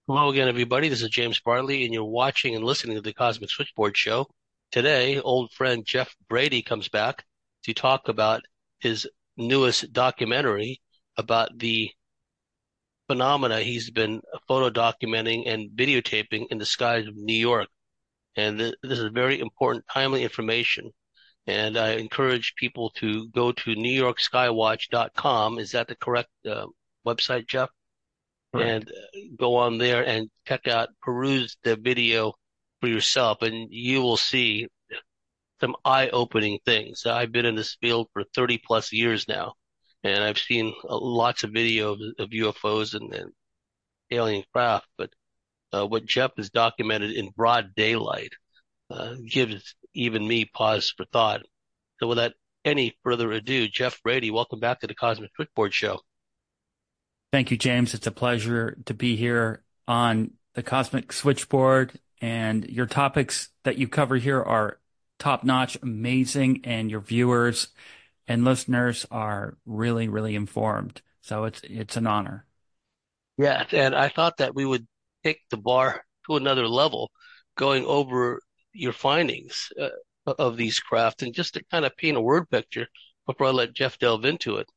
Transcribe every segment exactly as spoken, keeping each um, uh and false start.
Hello again, everybody. This is James Bartley, and you're watching and listening to the Cosmic Switchboard Show. Today, old friend Jeff Brady comes back to talk about his newest documentary about the phenomena he's been photo documenting and videotaping in the skies of New York. And th this is very important, timely information. And I encourage people to go to new york skywatch dot com. Is that the correct uh, website, Jeff? Correct. And go on there and check out, peruse the video for yourself, and you will see some eye-opening things. I've been in this field for thirty plus years now, and I've seen uh, lots of videos of U F Os and, and alien craft, but uh, what Jeff has documented in broad daylight uh, gives even me pause for thought. So without any further ado, Jeff Brady, welcome back to the Cosmic Switchboard Show. Thank you, James. It's a pleasure to be here on the Cosmic Switchboard, and your topics that you cover here are top-notch, amazing, and your viewers and listeners are really, really informed. So it's it's an honor. Yeah, and I thought that we would take the bar to another level, going over your findings uh, of these craft, and just to kind of paint a word picture before I let Jeff delve into it.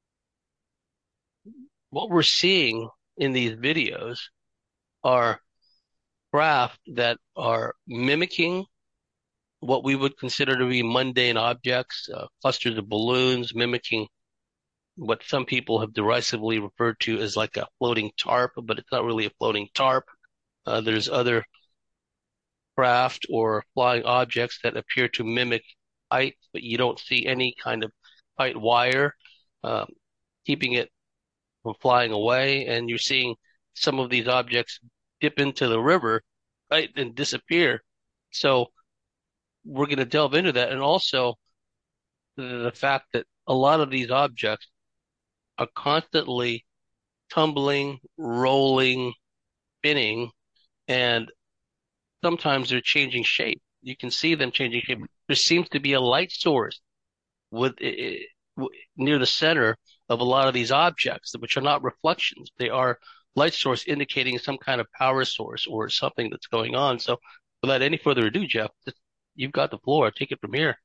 What we're seeing in these videos are craft that are mimicking what we would consider to be mundane objects, uh, clusters of balloons, mimicking what some people have derisively referred to as like a floating tarp, but it's not really a floating tarp. Uh, there's other craft or flying objects that appear to mimic height, but you don't see any kind of height wire um, keeping it from flying away. And you're seeing some of these objects dip into the river, right, and disappear. So we're going to delve into that. And also the, the fact that a lot of these objects are constantly tumbling, rolling, spinning, and sometimes they're changing shape. You can see them changing shape. There seems to be a light source with eh, eh, near the center of a lot of these objects, which are not reflections. They are light source indicating some kind of power source or something that's going on. So, without any further ado, Jeff, you've got the floor. Take it from here.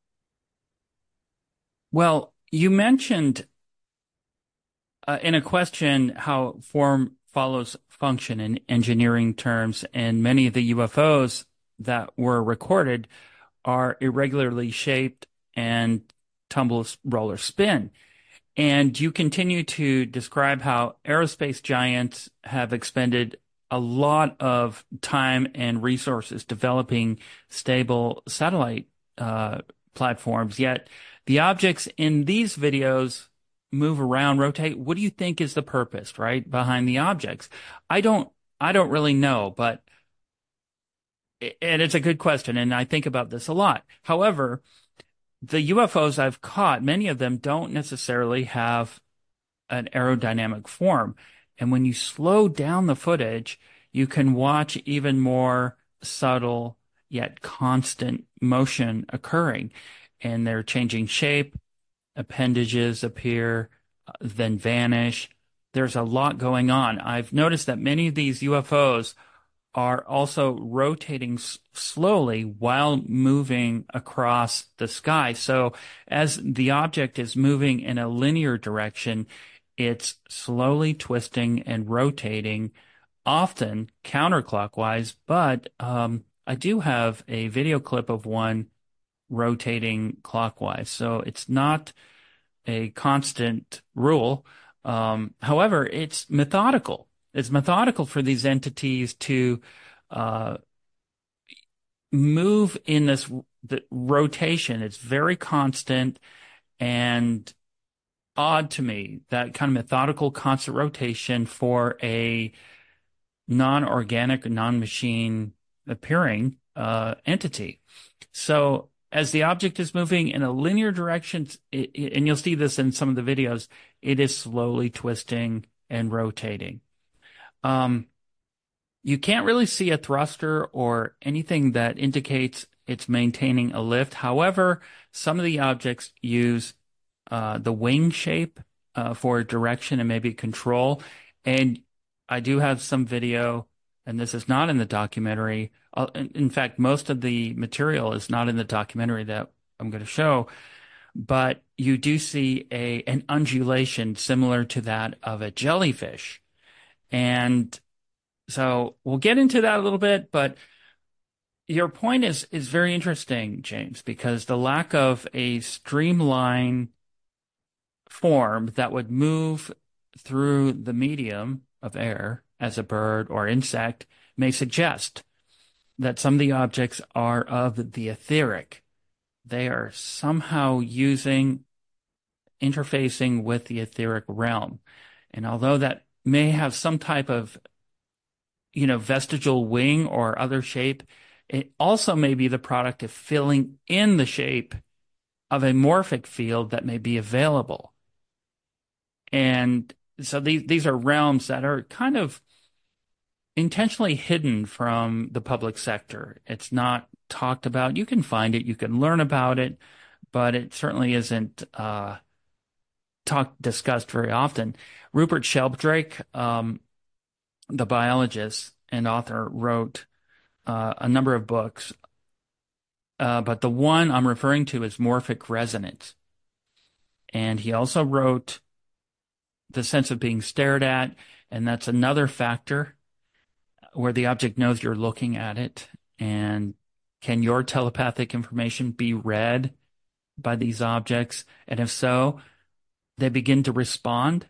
Well, you mentioned uh, in a question how form follows function in engineering terms, and many of the U F Os that were recorded are irregularly shaped and tumble, roll, or spin. And you continue to describe how aerospace giants have expended a lot of time and resources developing stable satellite uh, platforms, yet the objects in these videos move around, rotate. What do you think is the purpose, right, behind the objects? I don't, I don't really know, but and it's a good question, and I think about this a lot. However, the U F Os I've caught, many of them don't necessarily have an aerodynamic form. And when you slow down the footage, you can watch even more subtle yet constant motion occurring. And they're changing shape, appendages appear, uh, then vanish. There's a lot going on. I've noticed that many of these U F Os are also rotating s- slowly while moving across the sky. So as the object is moving in a linear direction, it's slowly twisting and rotating, often counterclockwise. But um, I do have a video clip of one rotating clockwise. So it's not a constant rule. Um, however, it's methodical. It's methodical for these entities to uh, move in this the rotation. It's very constant and odd to me, that kind of methodical constant rotation for a non-organic, non-machine appearing uh, entity. So as the object is moving in a linear direction, it, it- and you'll see this in some of the videos, it is slowly twisting and rotating. Um, you can't really see a thruster or anything that indicates it's maintaining a lift. However, some of the objects use uh, the wing shape uh, for direction and maybe control. And I do have some video and this is not in the documentary. Uh, in, in fact, most of the material is not in the documentary that I'm going to show, but you do see a an undulation similar to that of a jellyfish. And so we'll get into that a little bit, but your point is is very interesting, James, because the lack of a streamlined form that would move through the medium of air as a bird or insect may suggest that some of the objects are of the etheric. They are somehow using, interfacing with the etheric realm. And although that may have some type of, you know, vestigial wing or other shape, it also may be the product of filling in the shape of a morphic field that may be available. And so these these are realms that are kind of intentionally hidden from the public sector. It's not talked about. You can find it, you can learn about it, but it certainly isn't uh, talked discussed very often. Rupert Sheldrake, um, the biologist and author, wrote uh, a number of books, uh, but the one I'm referring to is Morphic Resonance. And he also wrote The Sense of Being Stared At, and that's another factor where the object knows you're looking at it. And can your telepathic information be read by these objects? And if so, they begin to respond.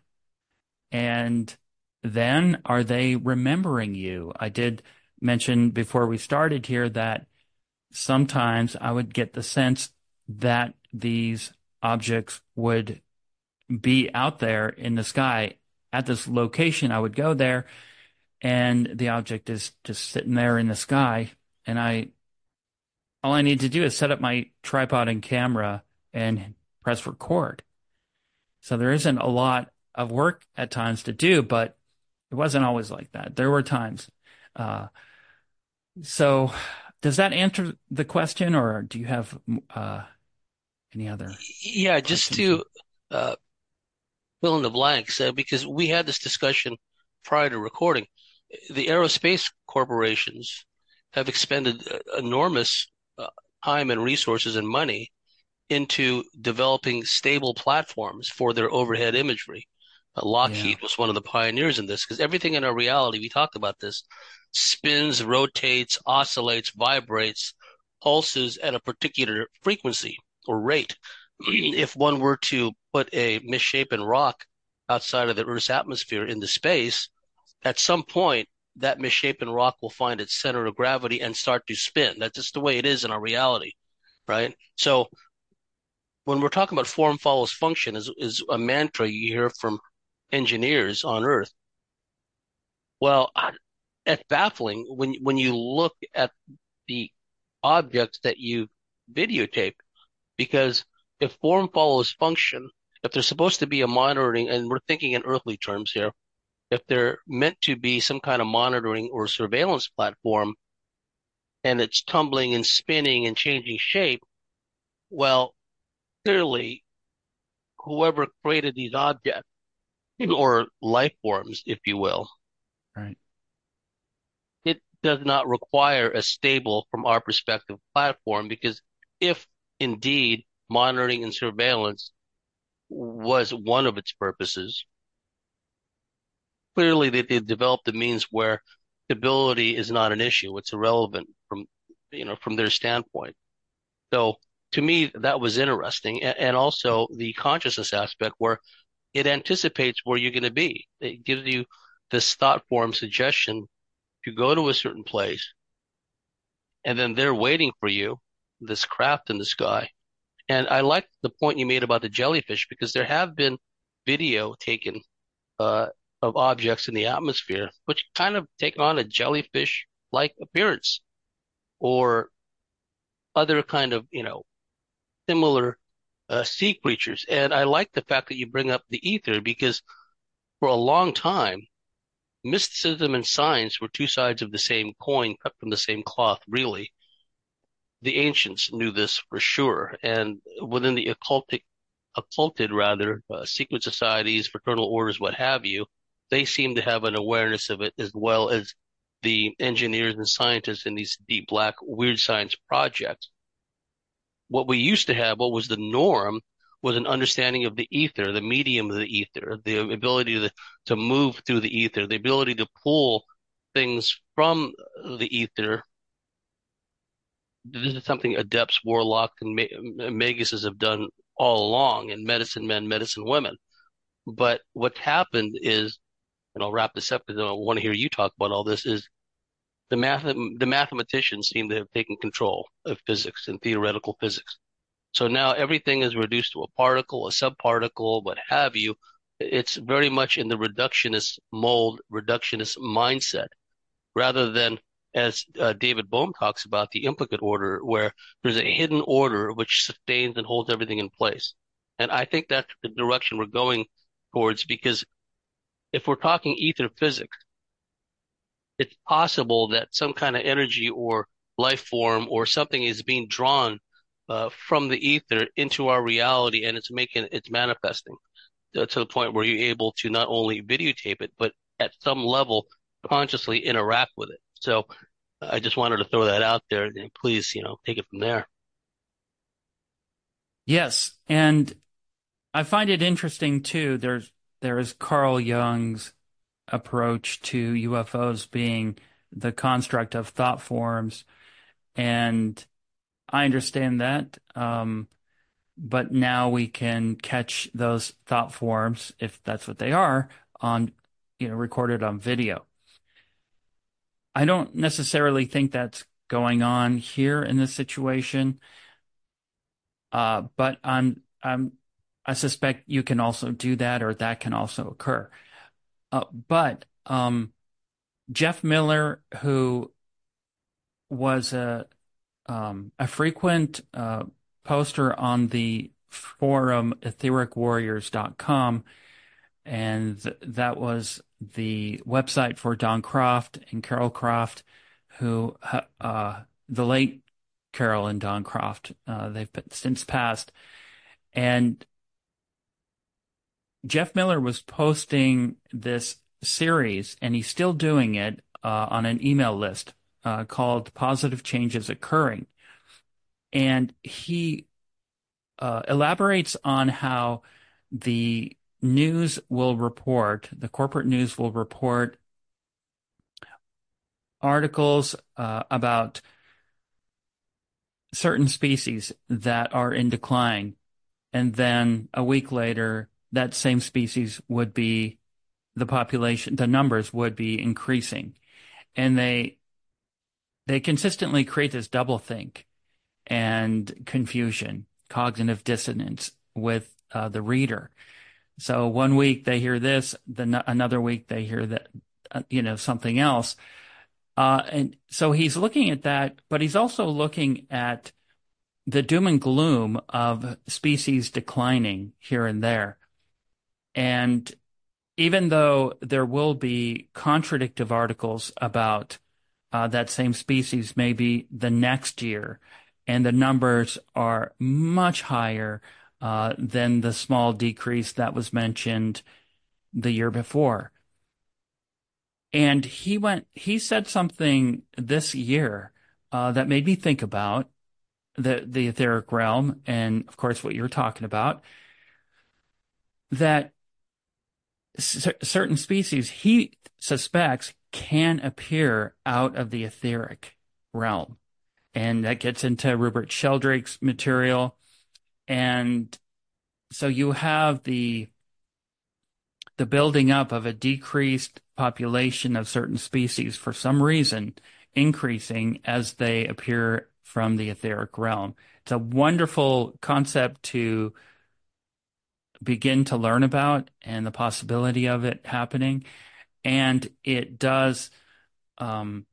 And then are they remembering you? I did mention before we started here that sometimes I would get the sense that these objects would be out there in the sky at this location. I would go there and the object is just sitting there in the sky. And I, all I need to do is set up my tripod and camera and press record. So there isn't a lot of work at times to do, but it wasn't always like that. There were times. Uh, so does that answer the question, or do you have uh, any other Yeah, just questions? to uh, fill in the blanks, uh, because we had this discussion prior to recording. The aerospace corporations have expended uh, enormous uh, time and resources and money into developing stable platforms for their overhead imagery. Uh, Yeah, Lockheed was one of the pioneers in this because everything in our reality, we talked about this, spins, rotates, oscillates, vibrates, pulses at a particular frequency or rate. If one were to put a misshapen rock outside of the Earth's atmosphere into space, at some point, that misshapen rock will find its center of gravity and start to spin. That's just the way it is in our reality, right? So when we're talking about form follows function is, is a mantra you hear from engineers on Earth. Well, it's baffling when when you look at the objects that you videotape, because if form follows function, if there's supposed to be a monitoring, and we're thinking in earthly terms here, if they're meant to be some kind of monitoring or surveillance platform, and it's tumbling and spinning and changing shape, well, clearly whoever created these objects or life forms, if you will, right. it does not require a stable, from our perspective, platform, because if indeed monitoring and surveillance was one of its purposes, clearly they, they developed a means where stability is not an issue. It's irrelevant from, you know, from their standpoint. So to me, that was interesting. And, and also the consciousness aspect where it anticipates where you're going to be. It gives you this thought form suggestion to go to a certain place, and then they're waiting for you, this craft in the sky. And I like the point you made about the jellyfish, because there have been video taken uh, of objects in the atmosphere which kind of take on a jellyfish-like appearance, or other kind of, you know, similar uh, sea creatures. And I like the fact that you bring up the ether, because for a long time, mysticism and science were two sides of the same coin, cut from the same cloth, really. The ancients knew this for sure. And within the occultic, occulted rather, uh, secret societies, fraternal orders, what have you, they seem to have an awareness of it, as well as the engineers and scientists in these deep black weird science projects. What we used to have, what was the norm, was an understanding of the ether, the medium of the ether, the ability to to move through the ether, the ability to pull things from the ether. This is something adepts, warlocks, and maguses have done all along, and medicine men, medicine women. But what's happened is, and I'll wrap this up because I want to hear you talk about all this, is the math, the mathematicians seem to have taken control of physics and theoretical physics. So now everything is reduced to a particle, a subparticle, what have you. It's very much in the reductionist mold, reductionist mindset, rather than, as uh, David Bohm talks about, the implicate order, where there's a hidden order which sustains and holds everything in place. And I think that's the direction we're going towards, because if we're talking ether physics, it's possible that some kind of energy or life form or something is being drawn uh, from the ether into our reality, and it's making it's manifesting to, to the point where you're able to not only videotape it, but at some level consciously interact with it. So I just wanted to throw that out there, and please, you know, take it from there. Yes, and I find it interesting too. There's there is Carl Jung's approach to U F Os being the construct of thought forms, and I understand that. Um, but now we can catch those thought forms, if that's what they are, on, you know, recorded on video. I don't necessarily think that's going on here in this situation, uh, but I'm I'm I suspect you can also do that, or that can also occur. Uh, but um, Jeff Miller, who was a um, a frequent uh, poster on the forum etheric warriors dot com, and th that was the website for Don Croft and Carol Croft, who uh, the late Carol and Don Croft, uh, they've since passed, and Jeff Miller was posting this series, and he's still doing it uh, on an email list uh, called Positive Changes Occurring. And he uh, elaborates on how the news will report, the corporate news will report articles uh, about certain species that are in decline. And then a week later, that same species would be the population, the numbers would be increasing. And they they consistently create this doublethink and confusion, cognitive dissonance with uh, the reader. So one week they hear this, then another week they hear that, uh, you know, something else. Uh, and so he's looking at that, but he's also looking at the doom and gloom of species declining here and there. And even though there will be contradictive articles about uh, that same species maybe the next year, and the numbers are much higher uh, than the small decrease that was mentioned the year before. And he went, he said something this year uh, that made me think about the the etheric realm, and of course what you're talking about, that c certain species he suspects can appear out of the etheric realm. And that gets into Rupert Sheldrake's material. And so you have the the building up of a decreased population of certain species for some reason increasing as they appear from the etheric realm. It's a wonderful concept to begin to learn about and the possibility of it happening. And it does um,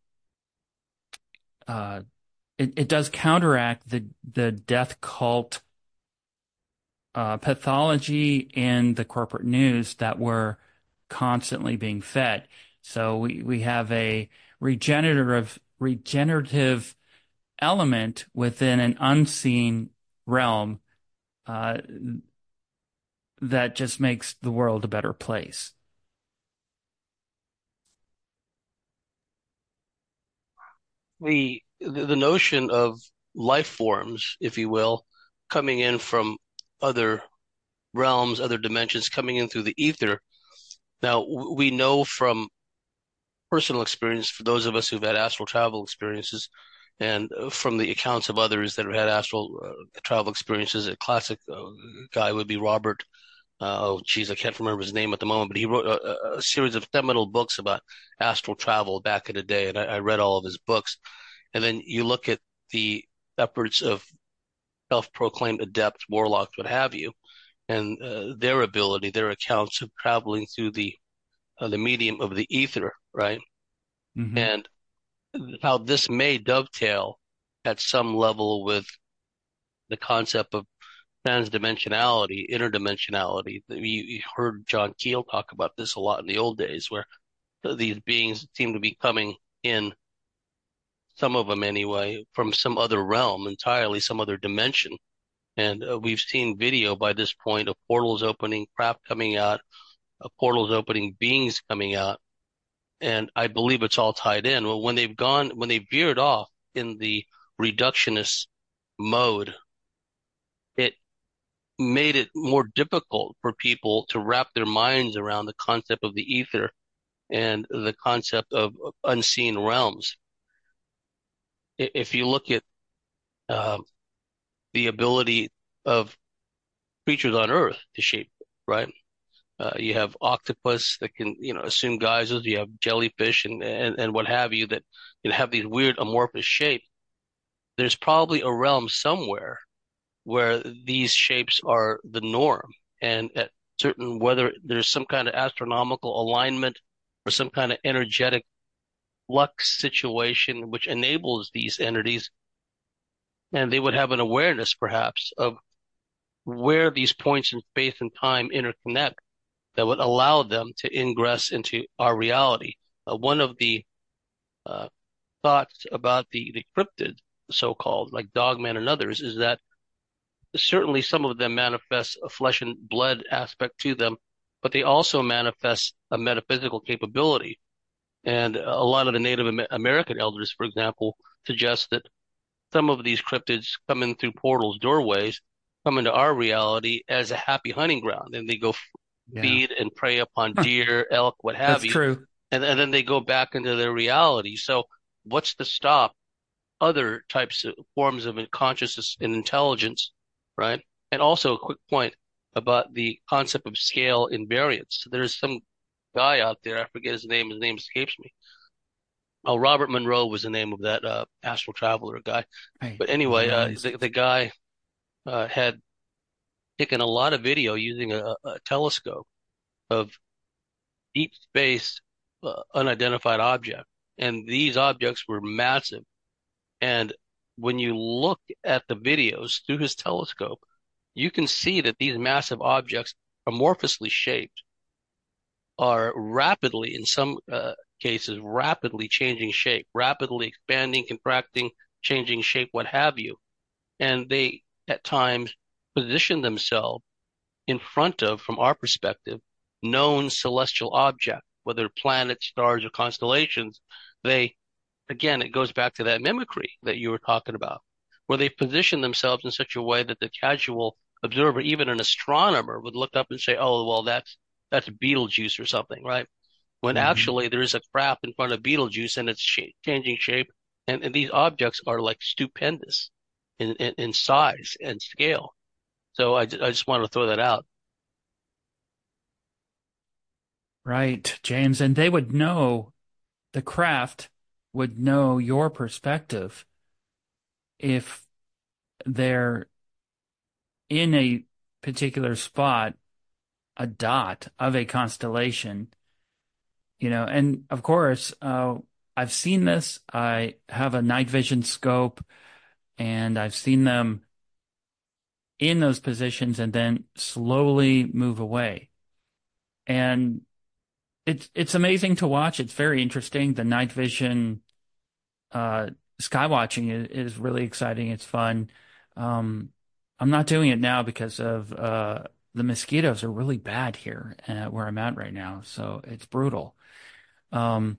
uh, it, it does counteract the the death cult uh, pathology in the corporate news that we're constantly being fed. So we, we have a regenerative regenerative element within an unseen realm uh, that just makes the world a better place. the the notion of life forms, if you will, coming in from other realms, other dimensions, coming in through the ether. Now, we know from personal experience, for those of us who've had astral travel experiences, and uh, from the accounts of others that have had astral uh, travel experiences, a classic uh, guy would be Robert. Uh, oh, geez, I can't remember his name at the moment, but he wrote a, a series of seminal books about astral travel back in the day, and I, I read all of his books. And then you look at the efforts of self-proclaimed adepts, warlocks, what have you, and uh, their ability, their accounts of traveling through the uh, the medium of the ether, right? Hmm. And how this may dovetail at some level with the concept of transdimensionality, interdimensionality. You, you heard John Keel talk about this a lot in the old days, where these beings seem to be coming in, some of them anyway, from some other realm entirely, some other dimension. And uh, we've seen video by this point of portals opening, craft coming out, uh, portals opening, beings coming out. And I believe it's all tied in. Well, when they've gone, when they veered off in the reductionist mode, it made it more difficult for people to wrap their minds around the concept of the ether and the concept of unseen realms. If you look at uh, the ability of creatures on Earth to shape, right? Uh, you have octopus that can, you know, assume guises. You have jellyfish and, and, and what have you that you know, have these weird amorphous shapes. There's probably a realm somewhere where these shapes are the norm. And at certain, whether there's some kind of astronomical alignment or some kind of energetic flux situation which enables these entities, and they would have an awareness perhaps of where these points in space and time interconnect that would allow them to ingress into our reality. Uh, one of the uh, thoughts about the, the cryptid, so-called, like Dogman and others, is that certainly some of them manifest a flesh and blood aspect to them, but they also manifest a metaphysical capability. And a lot of the Native American elders, for example, suggest that some of these cryptids come in through portals, doorways, come into our reality as a happy hunting ground, and they go Yeah, feed and prey upon deer, elk, what have that's you, true. and, and then they go back into their reality. So, what's to stop other types of forms of consciousness and intelligence, right? And also a quick point about the concept of scale invariance. So there's some guy out there, I forget his name, his name escapes me. Oh, Robert Monroe was the name of that uh, astral traveler guy. Right. But anyway, uh, Monroe's. the, the guy uh, had taken a lot of video using a, a telescope of deep space uh, unidentified object. And these objects were massive. And when you look at the videos through his telescope, you can see that these massive objects, amorphously shaped, are rapidly, in some uh, cases, rapidly changing shape, rapidly expanding, contracting, changing shape, what have you. And they, at times, position themselves in front of, from our perspective, known celestial objects, whether planets, stars, or constellations. They, again, it goes back to that mimicry that you were talking about, where they position themselves in such a way that the casual observer, even an astronomer, would look up and say, "Oh, well, that's that's Betelgeuse or something," right? When Hmm. actually there is a craft in front of Betelgeuse and it's sh changing shape, and, and these objects are like stupendous in, in, in size and scale. So I, I just want to throw that out. Right, James. And they would know, the craft would know your perspective if they're in a particular spot, a dot of a constellation, you know. And of course, uh, I've seen this. I have a night vision scope, and I've seen them in those positions and then slowly move away. And it's it's amazing to watch. It's very interesting. The night vision uh sky watching is, is really exciting. It's fun. Um I'm not doing it now because of uh the mosquitoes are really bad here uh, where I'm at right now. So it's brutal. Um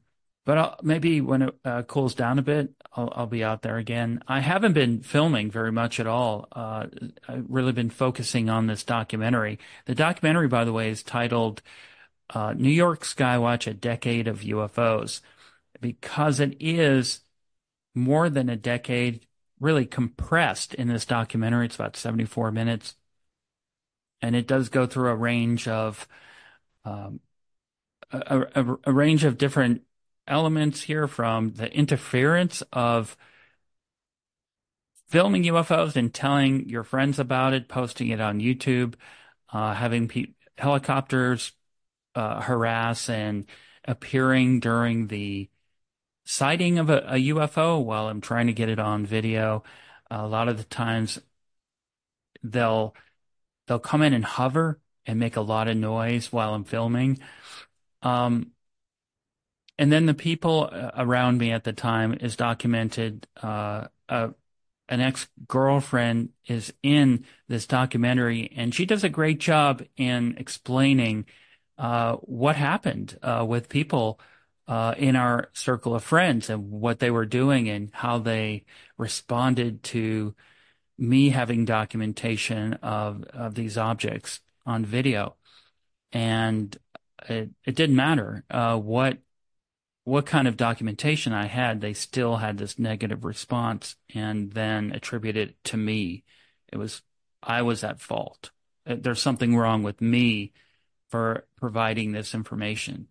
but I'll, maybe when it uh, cools down a bit, I'll, I'll be out there again. I haven't been filming very much at all. Uh, I've really been focusing on this documentary. The documentary, by the way, is titled uh, New York Skywatch: A Decade of U F Os, because it is more than a decade, really compressed in this documentary. It's about seventy-four minutes, and it does go through a range of um, a, a, a range of different elements here, from the interference of filming U F Os and telling your friends about it, posting it on YouTube, uh, having pe helicopters uh, harass and appearing during the sighting of a, a U F O while I'm trying to get it on video. A lot of the times they'll they'll come in and hover and make a lot of noise while I'm filming. Um, and then the people around me at the time is documented. Uh, uh, an ex-girlfriend is in this documentary, and she does a great job in explaining uh, what happened uh, with people uh, in our circle of friends and what they were doing and how they responded to me having documentation of, of these objects on video. And it, it didn't matter uh, what what kind of documentation I had, they still had this negative response and then attributed it to me. It was, I was at fault. There's something wrong with me for providing this information.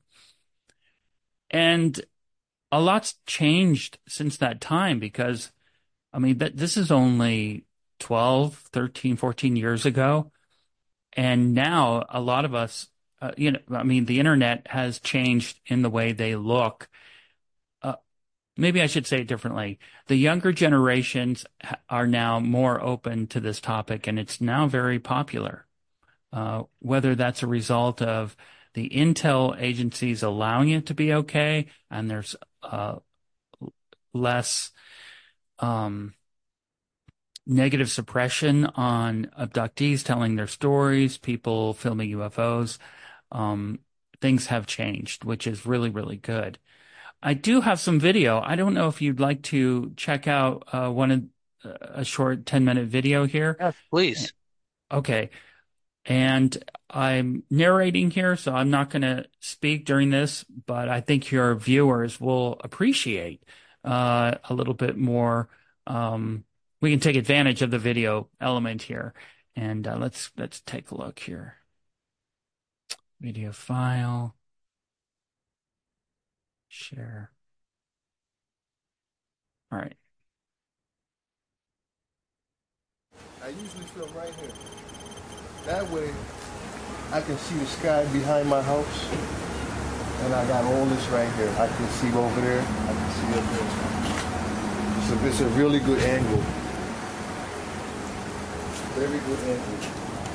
And a lot's changed since that time, because, I mean, this is only twelve, thirteen, fourteen years ago. And now a lot of us, uh, you know, I mean, the internet has changed in the way they look. Uh, maybe I should say it differently. The younger generations are now more open to this topic, and it's now very popular. Uh, whether that's a result of the intel agencies allowing it to be okay, and there's uh, less um, negative suppression on abductees telling their stories, people filming U F Os. Um, things have changed, which is really, really good. I do have some video. I don't know if you'd like to check out uh, one of uh, a short ten minute video here. Yes, please. Okay. And I'm narrating here, so I'm not going to speak during this, but I think your viewers will appreciate uh, a little bit more. Um, we can take advantage of the video element here, and uh, let's let's take a look here. Video file, share. All right. I usually film right here. That way, I can see the sky behind my house, and I got all this right here. I can see over there. I can see up there. It's a, it's a really good angle. Very good angle.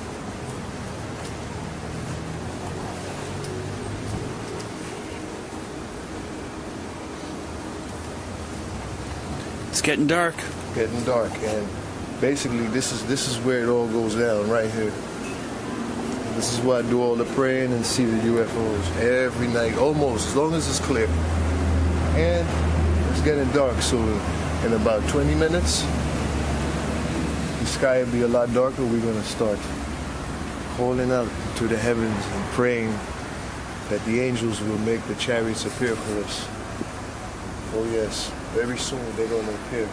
It's getting dark. Getting dark, and basically, this is this is where it all goes down, right here. This is where I do all the praying and see the U F Os every night, almost, as long as it's clear. And it's getting dark, so in about twenty minutes, the sky will be a lot darker. We're going to start calling out to the heavens and praying that the angels will make the chariots appear for us. Oh yes, very soon they're going to appear.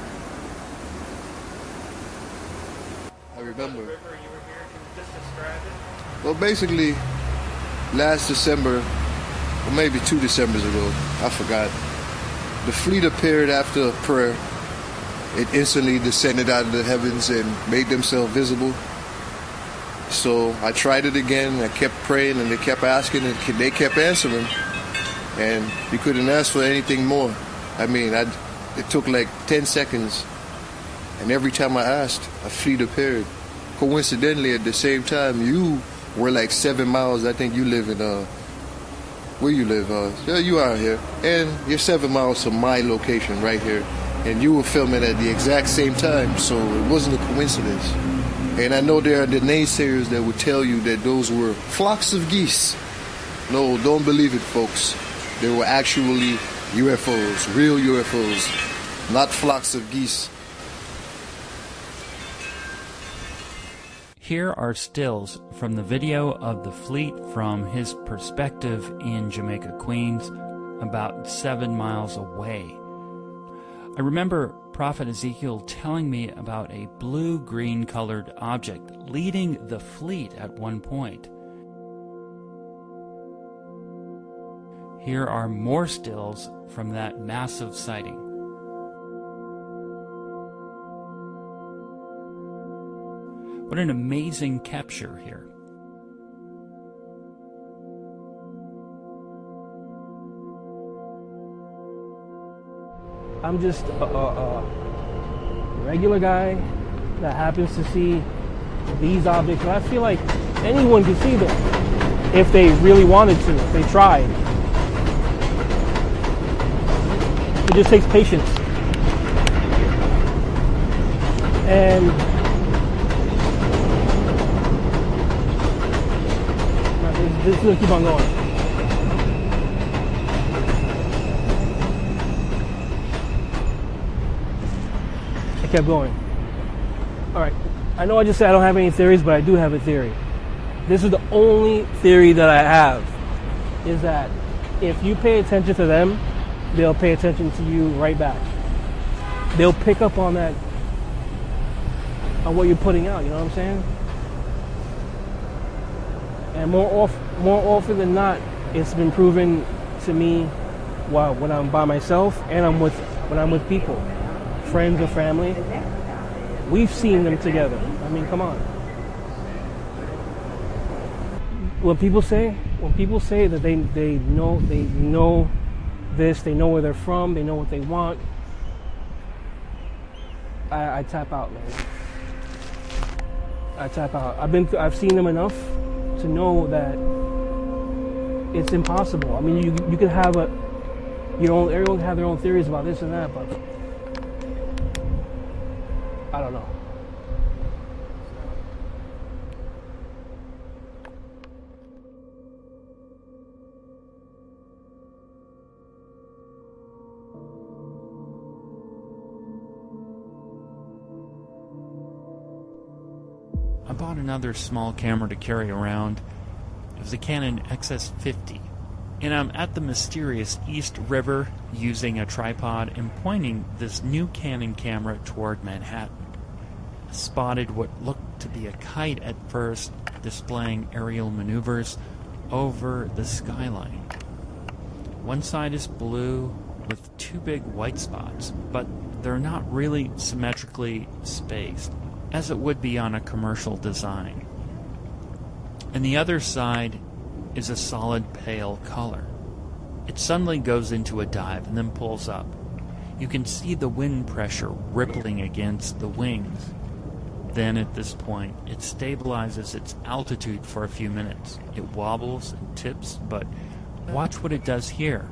I remember. Well, basically, last December, or maybe two Decembers ago, I forgot, the fleet appeared after a prayer. It instantly descended out of the heavens and made themselves visible. So I tried it again. I kept praying, and they kept asking, and they kept answering. And you couldn't ask for anything more. I mean, I, it took like ten seconds, and every time I asked, a fleet appeared. Coincidentally, at the same time, you were like seven miles. I think you live in, uh, where you live? Uh, yeah, you are here. And you're seven miles from my location right here. And you were filming at the exact same time, so it wasn't a coincidence. And I know there are the naysayers that would tell you that those were flocks of geese. No, don't believe it, folks. They were actually U F Os, real U F Os, not flocks of geese. Here are stills from the video of the fleet from his perspective in Jamaica, Queens, about seven miles away. I remember Prophet Ezekiel telling me about a blue-green colored object leading the fleet at one point. Here are more stills from that massive sighting. What an amazing capture here. I'm just a, a, a regular guy that happens to see these objects. And I feel like anyone can see them if they really wanted to, if they tried. It just takes patience. And this is gonna keep on going. I kept going. All right. I know I just said I don't have any theories, but I do have a theory. This is the only theory that I have, is that if you pay attention to them, they'll pay attention to you right back. They'll pick up on that, on what you're putting out, you know what I'm saying? And more off, more often than not, it's been proven to me while when I'm by myself and I'm with when I'm with people, friends or family. We've seen them together. I mean, come on. When people say when people say that they they know they know this, they know where they're from, they know what they want, I, I tap out, man. I tap out. I've been I've seen them enough to know that it's impossible. I mean, you you could have a your own. Everyone can have their own theories about this and that, but I don't know. I bought another small camera to carry around. It was a Canon X S fifty. And I'm at the mysterious East River using a tripod and pointing this new Canon camera toward Manhattan. I spotted what looked to be a kite at first, displaying aerial maneuvers over the skyline. One side is blue with two big white spots, but they're not really symmetrically spaced, as it would be on a commercial design. And the other side is a solid pale color. It suddenly goes into a dive and then pulls up. You can see the wind pressure rippling against the wings. Then at this point, it stabilizes its altitude for a few minutes. It wobbles and tips, but watch what it does here.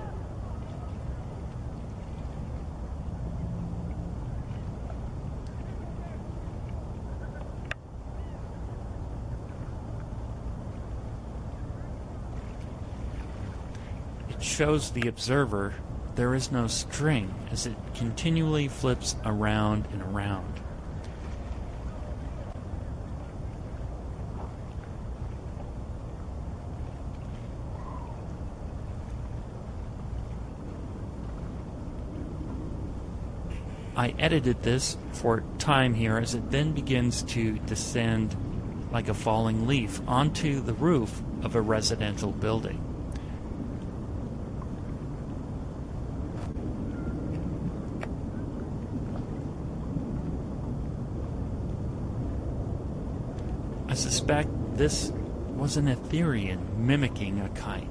Shows the observer there is no string as it continually flips around and around. I edited this for time here as it then begins to descend like a falling leaf onto the roof of a residential building. I suspect this was an Etherian mimicking a kite.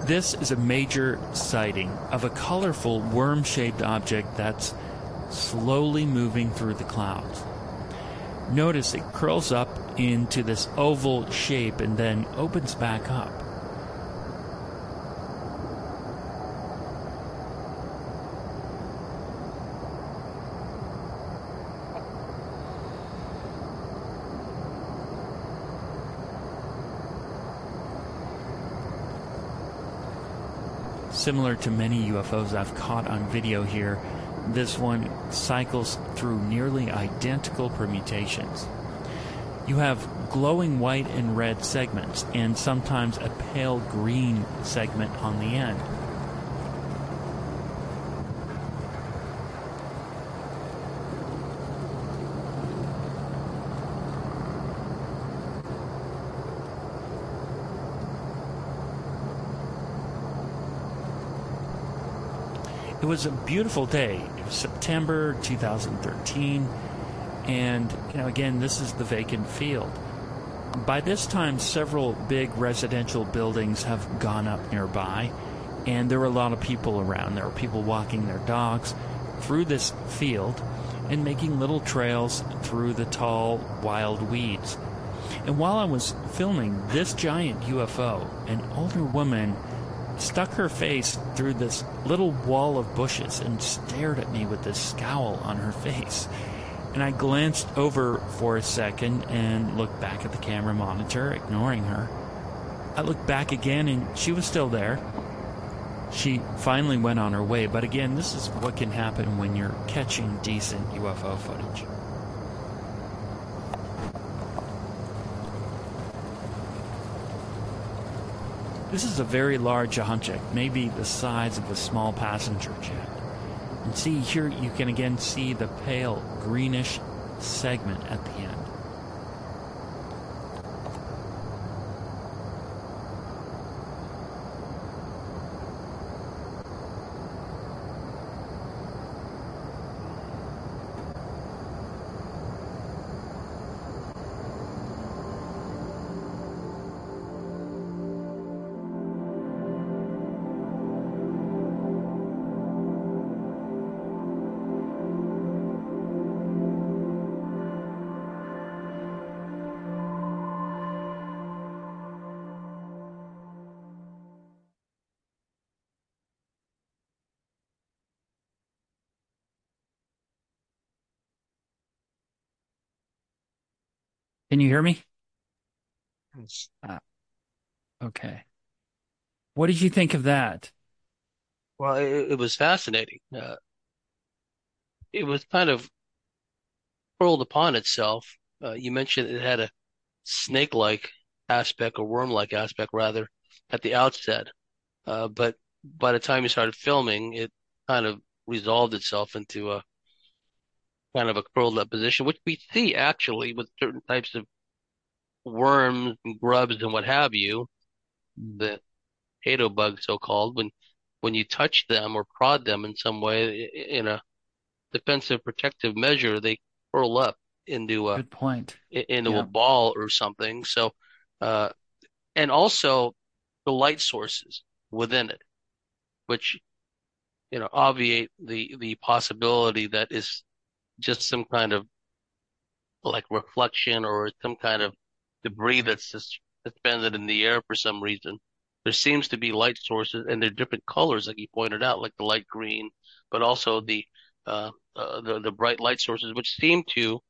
This is a major sighting of a colorful worm-shaped object that's slowly moving through the clouds. Notice it curls up into this oval shape and then opens back up. Similar to many U F Os I've caught on video here, this one cycles through nearly identical permutations. You have glowing white and red segments, and sometimes a pale green segment on the end. It was a beautiful day. It was September two thousand thirteen, and you know, again, this is the vacant field. By this time, several big residential buildings have gone up nearby, and there were a lot of people around. There were people walking their dogs through this field and making little trails through the tall, wild weeds. And while I was filming this giant U F O, an older woman stuck her face through this little wall of bushes and stared at me with this scowl on her face. And I glanced over for a second and looked back at the camera monitor, ignoring her. I looked back again and she was still there. She finally went on her way, but again, this is what can happen when you're catching decent U F O footage. This is a very large object, maybe the size of a small passenger jet. And see, here you can again see the pale greenish segment at the end. Can you hear me? Uh, okay. What did you think of that? Well, it, it was fascinating. Uh, it was kind of curled upon itself. Uh, you mentioned it had a snake-like aspect or worm-like aspect rather at the outset. Uh, but by the time you started filming, it kind of resolved itself into a kind of a curled up position, which we see actually with certain types of worms and grubs and what have you, the potato bug so-called, when when you touch them or prod them in some way in a defensive protective measure, they curl up into a Good point. into Yeah. a ball or something. So, uh, and also the light sources within it, which you know obviate the the possibility that is just some kind of like reflection or some kind of debris that's just suspended in the air for some reason. There seems to be light sources, and they're different colors, like you pointed out, like the light green, but also the uh, uh, the the bright light sources, which seem to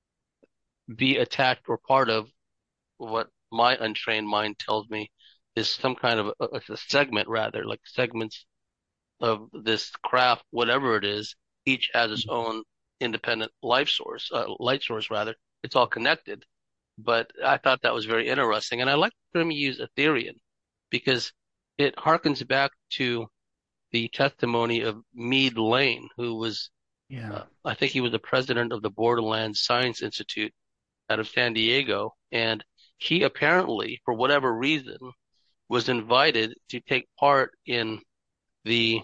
be attached or part of what my untrained mind tells me is some kind of a, a segment, rather, like segments of this craft, whatever it is. Each has its own independent life source, uh, light source rather. It's all connected. But I thought that was very interesting, and I like the term you use, Etherian, because it harkens back to the testimony of Meade Lane, who was, Yeah. uh, I think he was the president of the Borderlands Science Institute out of San Diego, and he apparently, for whatever reason, was invited to take part in the,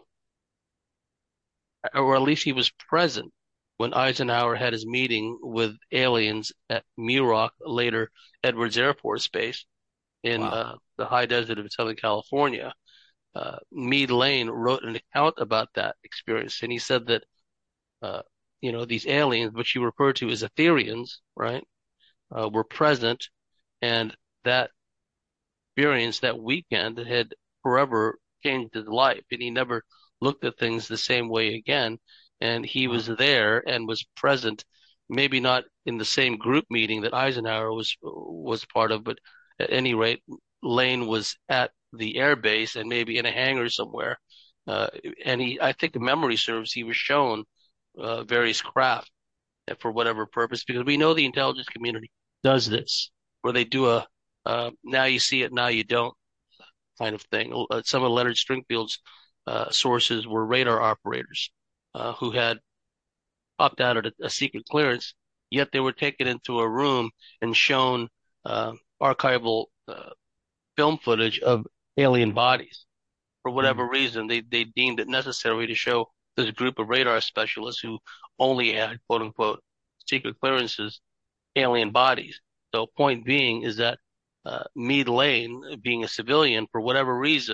or at least he was present when Eisenhower had his meeting with aliens at Muroc, later Edwards Air Force Base in Wow. uh, the high desert of Southern California. uh, Meade Lane wrote an account about that experience, and he said that uh, you know these aliens, which you refer to as Etherians, right, uh, were present, and that experience that weekend had forever changed his life, and he never looked at things the same way again. And he was Wow. there and was present, maybe not in the same group meeting that Eisenhower was was part of, but at any rate, Lane was at the air base and maybe in a hangar somewhere. Uh, and he, I think, if memory serves, he was shown uh, various craft for whatever purpose, because we know the intelligence community does this, where they do a uh, now you see it, now you don't kind of thing. Uh, Some of Leonard Stringfield's uh, sources were radar operators uh, who had popped out at a, a secret clearance, yet they were taken into a room and shown uh, archival uh, film footage of alien bodies. For Hmm. whatever reason, they, they deemed it necessary to show this group of radar specialists who only had quote unquote secret clearances, alien bodies. So point being is that uh, Meade Lane, being a civilian, for whatever reason,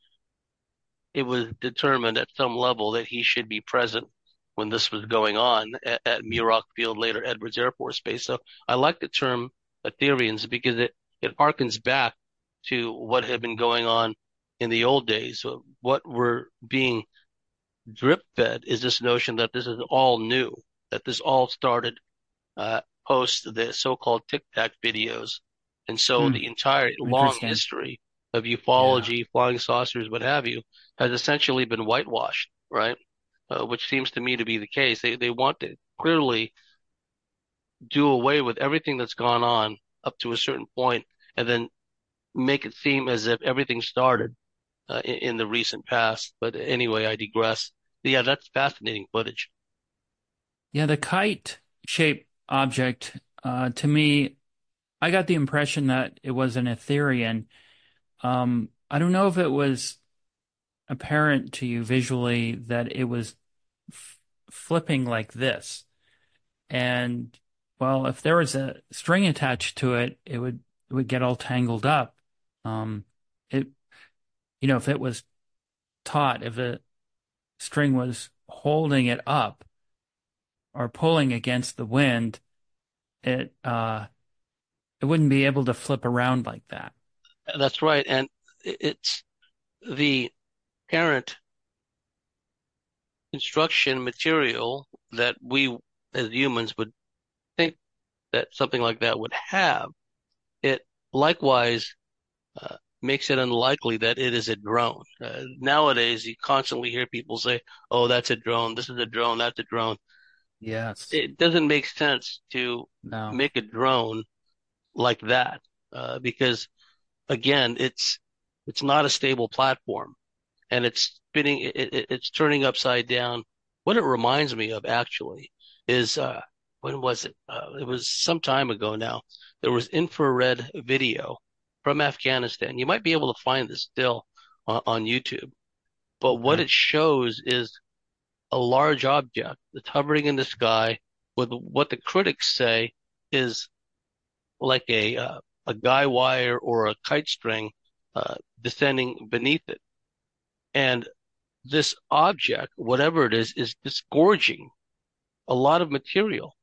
it was determined at some level that he should be present when this was going on at, at Muroc Field, later Edwards Air Force Base. So I like the term Etherians because it, it harkens back to what had been going on in the old days. So what we're being drip fed is this notion that this is all new, that this all started uh, post the so-called Tic Tac videos. And so Hmm. the entire long Interesting. history of Yeah. ufology, flying saucers, what have you, has essentially been whitewashed, right? Uh, which seems to me to be the case. They they want to clearly do away with everything that's gone on up to a certain point, and then make it seem as if everything started uh, in, in the recent past. But anyway, I digress. Yeah, that's fascinating footage. Yeah, the kite-shaped object, uh, to me, I got the impression that it was an Etherian. Um, I don't know if it was apparent to you visually that it was f flipping like this. And well, if there was a string attached to it, it would it would get all tangled up. Um, it you know, if it was taut, if the string was holding it up or pulling against the wind, it uh it wouldn't be able to flip around like that. That's right, and it's the parent construction material that we as humans would think that something like that would have. It likewise uh, makes it unlikely that it is a drone. Uh, nowadays, you constantly hear people say, "Oh, that's a drone. This is a drone. That's a drone." Yes. It doesn't make sense to No. make a drone like that uh, because, again, it's it's not a stable platform, and it's spinning. It, it, it's turning upside down. What it reminds me of actually is uh, when was it? Uh, it was some time ago now. There was infrared video from Afghanistan. You might be able to find this still on, on YouTube. But what Okay. it shows is a large object that's hovering in the sky with what the critics say is like a uh, a guy wire or a kite string uh, descending beneath it. And this object, whatever it is, is disgorging a lot of material.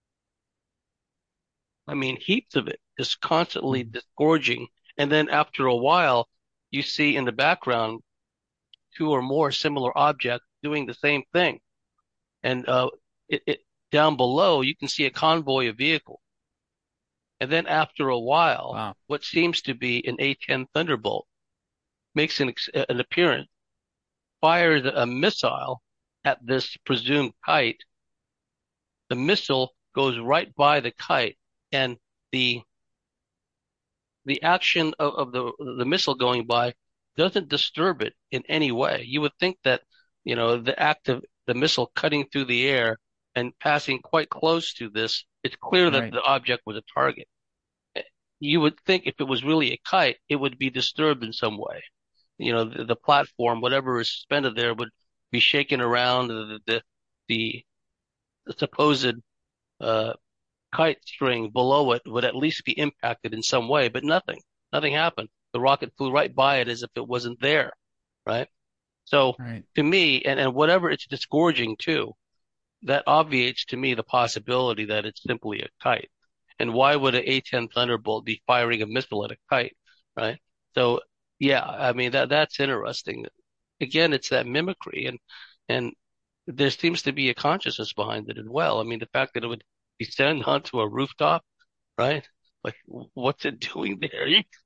I mean, heaps of it, just constantly Hmm. disgorging. And then after a while, you see in the background two or more similar objects doing the same thing. And uh, it, it down below, you can see a convoy of vehicles. And then after a while, Wow. what seems to be an A ten Thunderbolt makes an, an appearance, fires a missile at this presumed kite. The missile goes right by the kite, and the the action of, of the the missile going by doesn't disturb it in any way. You would think that, you know, the act of the missile cutting through the air and passing quite close to this, it's clear that Right. the object was a target. You would think if it was really a kite, it would be disturbed in some way. You know, the, the platform, whatever is suspended there, would be shaken around. The the the, the supposed uh, kite string below it would at least be impacted in some way, but nothing. Nothing happened. The rocket flew right by it as if it wasn't there, right? So Right. to me, and, and whatever it's disgorging to, that obviates to me the possibility that it's simply a kite. And why would an A ten Thunderbolt be firing a missile at a kite, right? So yeah, I mean that that's interesting. Again, it's that mimicry, and and there seems to be a consciousness behind it as well. I mean, the fact that it would descend onto a rooftop, right? Like, what's it doing there?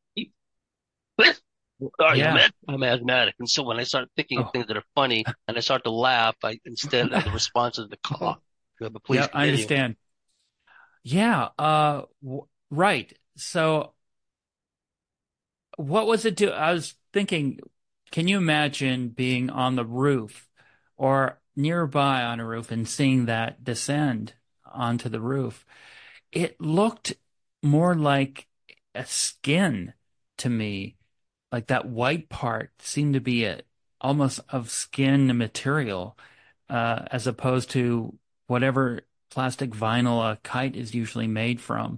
Sorry, I'm, Yeah. I'm asthmatic, and so when I start thinking of Oh, things that are funny and I start to laugh, I instead of the response is the cough. But please yeah, I continue. understand. Yeah. Uh, w right. So what was it do? I was thinking, can you imagine being on the roof or nearby on a roof and seeing that descend onto the roof? It looked more like a skin to me, like that white part seemed to be a, almost of skin material, uh, as opposed to whatever plastic vinyl a kite is usually made from.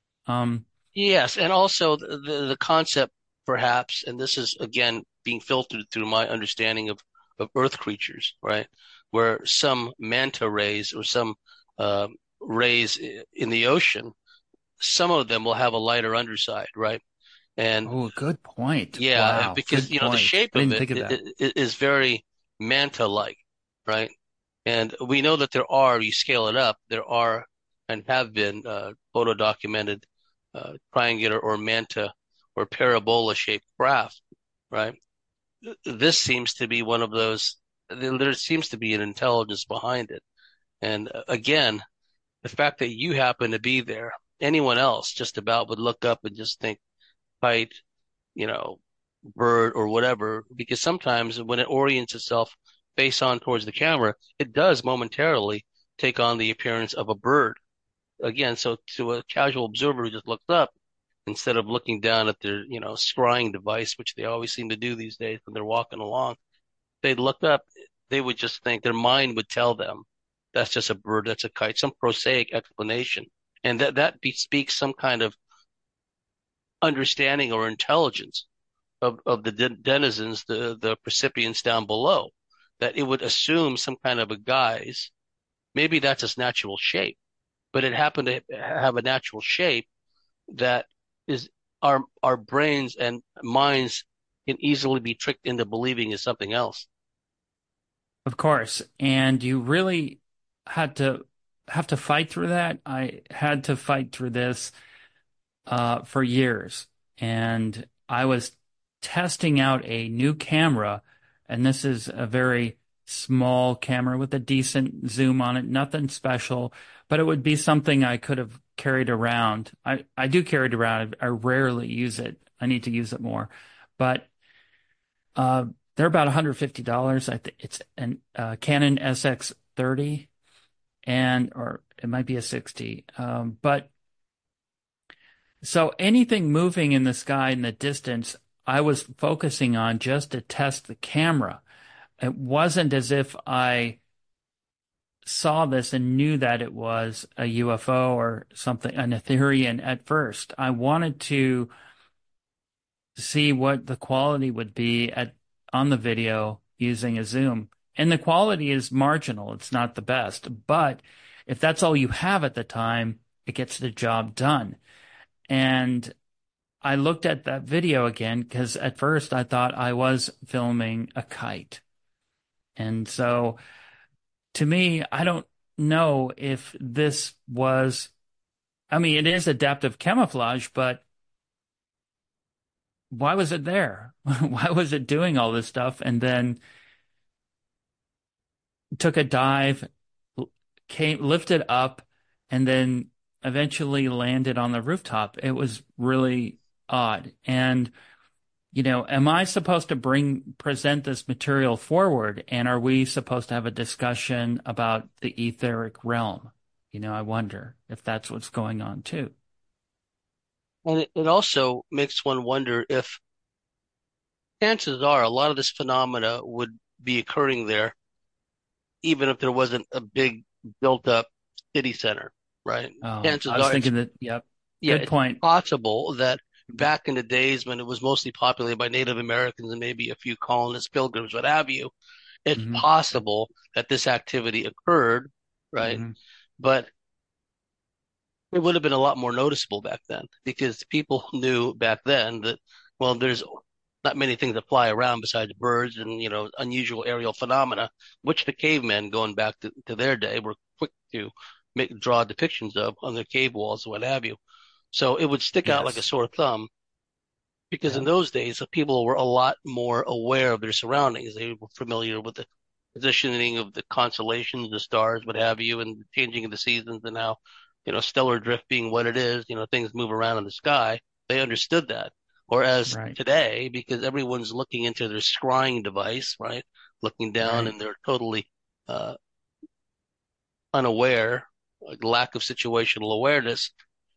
Um, Yes, and also the, the the concept, perhaps, and this is again being filtered through my understanding of of Earth creatures, right? Where some manta rays or some uh, rays in the ocean, some of them will have a lighter underside, right? And oh, good point. yeah, Wow, because good you know the point. shape I of didn't it think of that. is, is very manta-like, right? And we know that there are, you scale it up, there are and have been uh, photo documented uh, triangular or manta or parabola shaped craft, right? This seems to be one of those. There seems to be an intelligence behind it, and uh, again, the fact that you happen to be there, anyone else just about would look up and just think, kite, you know, bird or whatever, because sometimes when it orients itself face on towards the camera, it does momentarily take on the appearance of a bird. Again, so to a casual observer who just looks up, instead of looking down at their, you know, scrying device, which they always seem to do these days when they're walking along, they'd look up, they would just think their mind would tell them that's just a bird, that's a kite, some prosaic explanation. And that, that bespeaks some kind of understanding or intelligence of, of the denizens, the, the recipients down below, that it would assume some kind of a guise. Maybe that's its natural shape, but it happened to have a natural shape that is our our brains and minds can easily be tricked into believing is something else. Of course. And you really had to have to fight through that. I had to fight through this uh, for years. And I was testing out a new camera, and this is a very small camera with a decent zoom on it, nothing special, but it would be something I could have carried around. I, I do carry it around. I rarely use it. I need to use it more. But uh, they're about one hundred fifty dollars. I think it's an uh, Canon S X thirty and or it might be a sixty. Um, but so anything moving in the sky in the distance, I was focusing on just to test the camera. It wasn't as if I saw this and knew that it was a U F O or something, an Etherian at first. I wanted to see what the quality would be at on the video using a zoom. And the quality is marginal. It's not the best. But if that's all you have at the time, it gets the job done. And I looked at that video again because at first I thought I was filming a kite. And so to me, I don't know if this was, I mean, it is adaptive camouflage, but why was it there? Why was it doing all this stuff? And then took a dive, came, lifted up, and then eventually landed on the rooftop. It was really odd. And you know, am I supposed to bring present this material forward? And are we supposed to have a discussion about the etheric realm? You know, I wonder if that's what's going on too. And it, it also makes one wonder if chances are a lot of this phenomena would be occurring there, even if there wasn't a big built up city center, right? Oh, Chances I was are it's, thinking that, yep, yeah, good it's point. possible that back in the days when it was mostly populated by Native Americans and maybe a few colonists, pilgrims, what have you, it's hmm possible that this activity occurred, right? hmm But it would have been a lot more noticeable back then because people knew back then that, well, there's not many things that fly around besides birds and, you know, unusual aerial phenomena, which the cavemen going back to, to their day were quick to make, draw depictions of on their cave walls, what have you. So it would stick out like a Yes. sore thumb because in Yeah. those days, the people were a lot more aware of their surroundings. They were familiar with the positioning of the constellations, the stars, what have you, and the changing of the seasons and how, you know, stellar drift being what it is, you know, things move around in the sky. They understood that. Whereas Right. today, because everyone's looking into their scrying device, right, looking down Right. and they're totally uh, unaware, like lack of situational awareness,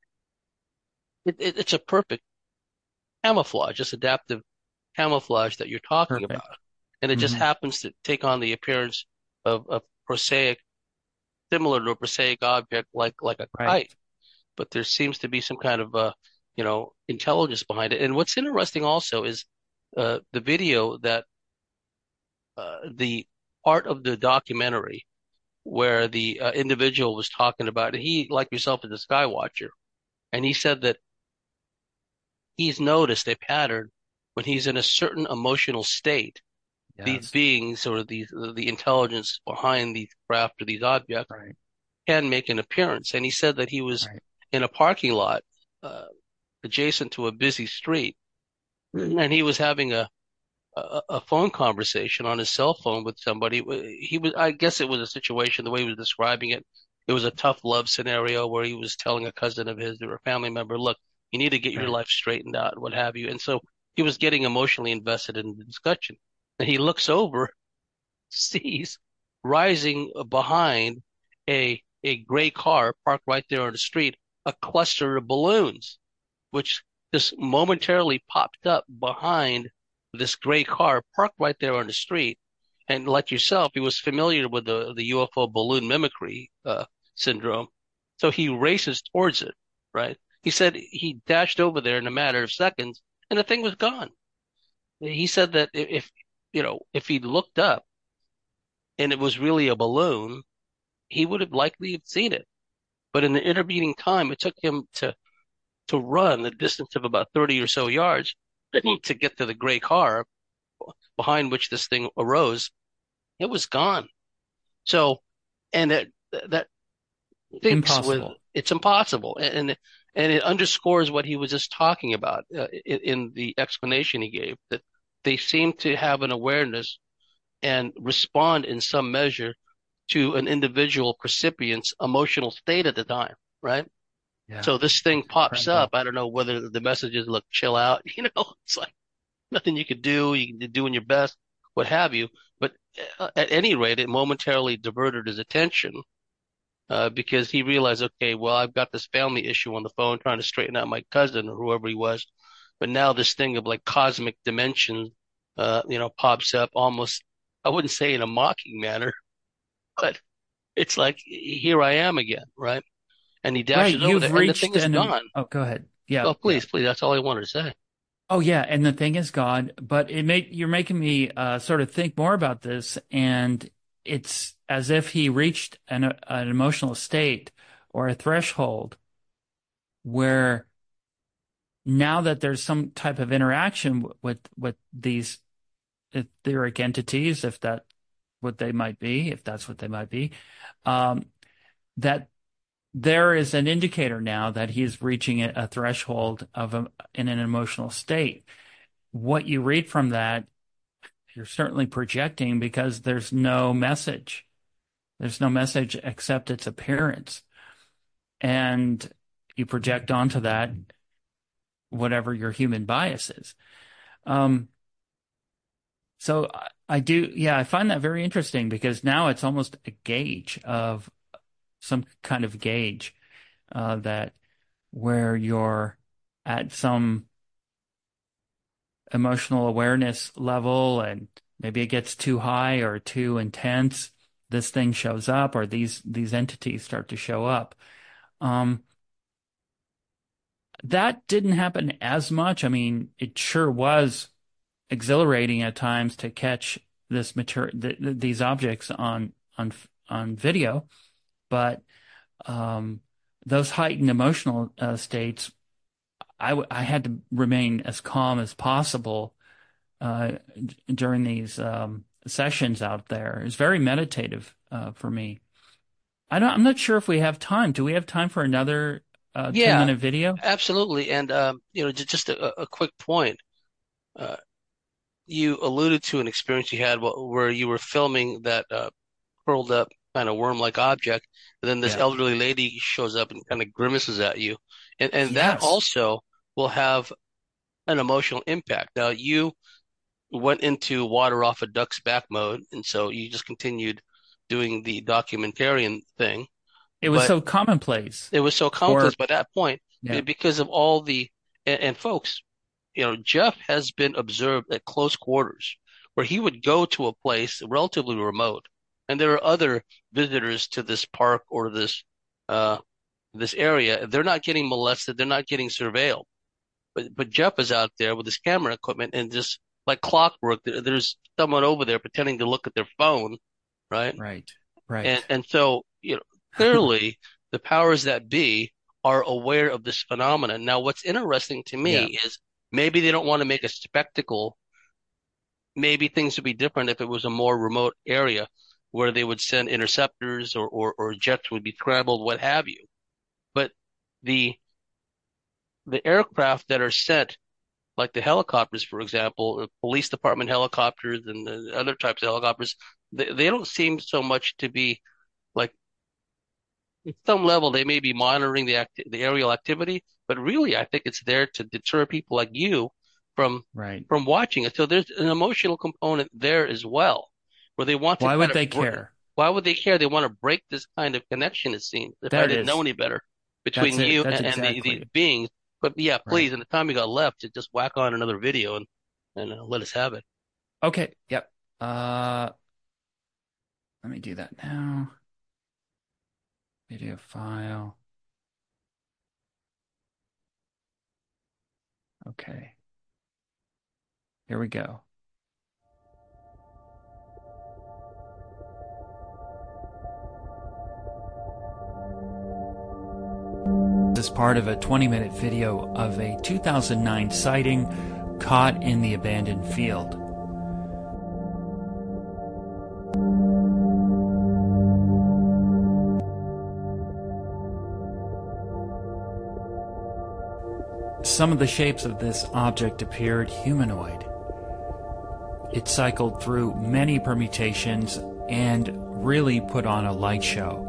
it, it, it's a perfect camouflage, just adaptive camouflage that you're talking Perfect. about. And it just hmm happens to take on the appearance of a prosaic, similar to a prosaic object like, like a Right. kite. But there seems to be some kind of, uh, you know, intelligence behind it. And what's interesting also is, uh, the video that, uh, the part of the documentary where the uh, individual was talking about, he, like yourself, is a sky watcher. And he said that he's noticed a pattern when he's in a certain emotional state. These Yes. beings or these the intelligence behind these craft or these objects Right. can make an appearance. And he said that he was Right. in a parking lot uh, adjacent to a busy street, and he was having a, a a phone conversation on his cell phone with somebody. He was, I guess, it was a situation the way he was describing it. It was a tough love scenario where he was telling a cousin of his or a family member, "Look, you need to get your Right. life straightened out, what have you." And so he was getting emotionally invested in the discussion. And he looks over, sees rising behind a a gray car parked right there on the street, a cluster of balloons, which just momentarily popped up behind this gray car parked right there on the street. And like yourself, he was familiar with the, the U F O balloon mimicry uh, syndrome. So he races towards it, right? He said he dashed over there in a matter of seconds and the thing was gone. He said that if, you know, if he looked up and it was really a balloon, he would have likely seen it. But in the intervening time, it took him to to run the distance of about thirty or so yards to get to the gray car behind which this thing arose. It was gone. So, and that that thinks with Impossible. it's impossible, and and it underscores what he was just talking about uh, in, in the explanation he gave, that they seem to have an awareness and respond in some measure to an individual recipient's emotional state at the time, right? Yeah. So this thing It's pops up. incredible. I don't know whether the message is, look, chill out. You know, it's like nothing you could do. You can doing your best, what have you. But uh, at any rate, it momentarily diverted his attention uh, because he realized, okay, well, I've got this family issue on the phone trying to straighten out my cousin or whoever he was. But now this thing of like cosmic dimension, uh, you know, pops up almost, I wouldn't say in a mocking manner, but it's like, here I am again, right? And he Right. dashes over You've there and the thing reached is an, um, gone. oh, go ahead. Yeah. Oh, Yeah. please, please. That's all I wanted to say. Oh, yeah. And the thing is God, but it make, you're making me, uh, sort of think more about this. And it's as if he reached an, an emotional state or a threshold where now that there's some type of interaction with, with these etheric entities, if that what they might be, if that's what they might be, um, that there is an indicator now that he's reaching a, a threshold of a, in an emotional state. What you read from that, you're certainly projecting because there's no message. There's no message except its appearance. And you project onto that whatever your human bias is. Um, so I, I do, yeah, I find that very interesting because now it's almost a gauge of some kind of gauge uh, that where you're at some emotional awareness level and maybe it gets too high or too intense, this thing shows up or these these entities start to show up. Um, that didn't happen as much. I mean, it sure was exhilarating at times to catch this material, th th these objects on on on video, but um, those heightened emotional uh, states, I w I had to remain as calm as possible uh, during these um, sessions out there. It was very meditative uh, for me. I don't, I'm not sure if we have time. Do we have time for another uh, ten Yeah, minute video? absolutely. And um, you know, just, just a, a quick point. Uh, you alluded to an experience you had wh- where you were filming that uh, curled up kind of worm-like object, and then this Yeah. elderly lady shows up and kind of grimaces at you, and and that Yes. also will have an emotional impact. Now you went into water off a duck's back mode, and so you just continued doing the documentarian thing, It was but so commonplace. it was so Or, complex by that point yeah. because of all the and, and folks, you know, Jeff has been observed at close quarters where he would go to a place relatively remote, and there are other visitors to this park or this uh this area. They're not getting molested, they're not getting surveilled. But but Jeff is out there with his camera equipment and just like clockwork, there, there's someone over there pretending to look at their phone, right? Right. And Right. and so, you know, clearly the powers that be are aware of this phenomenon. Now, what's interesting to Yeah. me is maybe they don't want to make a spectacle. Maybe things would be different if it was a more remote area where they would send interceptors or, or, or jets would be scrambled, what have you. But the the aircraft that are sent, like the helicopters, for example, the police department helicopters and the other types of helicopters, they, they don't seem so much to be like at some level they may be monitoring the act the aerial activity, but really I think it's there to deter people like you from Right. from watching it. So there's an emotional component there as well, where they want to Why kind would of they br- care? why would they care? They want to break this kind of connection, it seems, if There I it didn't know is. any better, That's between it. you That's and, and the, these exactly beings. But yeah, right. please, in the time we got left, just whack on another video and and uh, let us have it. Okay. Yep. Uh, let me do that now. Video file. Okay. Here we go. This is part of a twenty minute video of a two thousand nine sighting caught in the abandoned field. Some of the shapes of this object appeared humanoid. It cycled through many permutations and really put on a light show.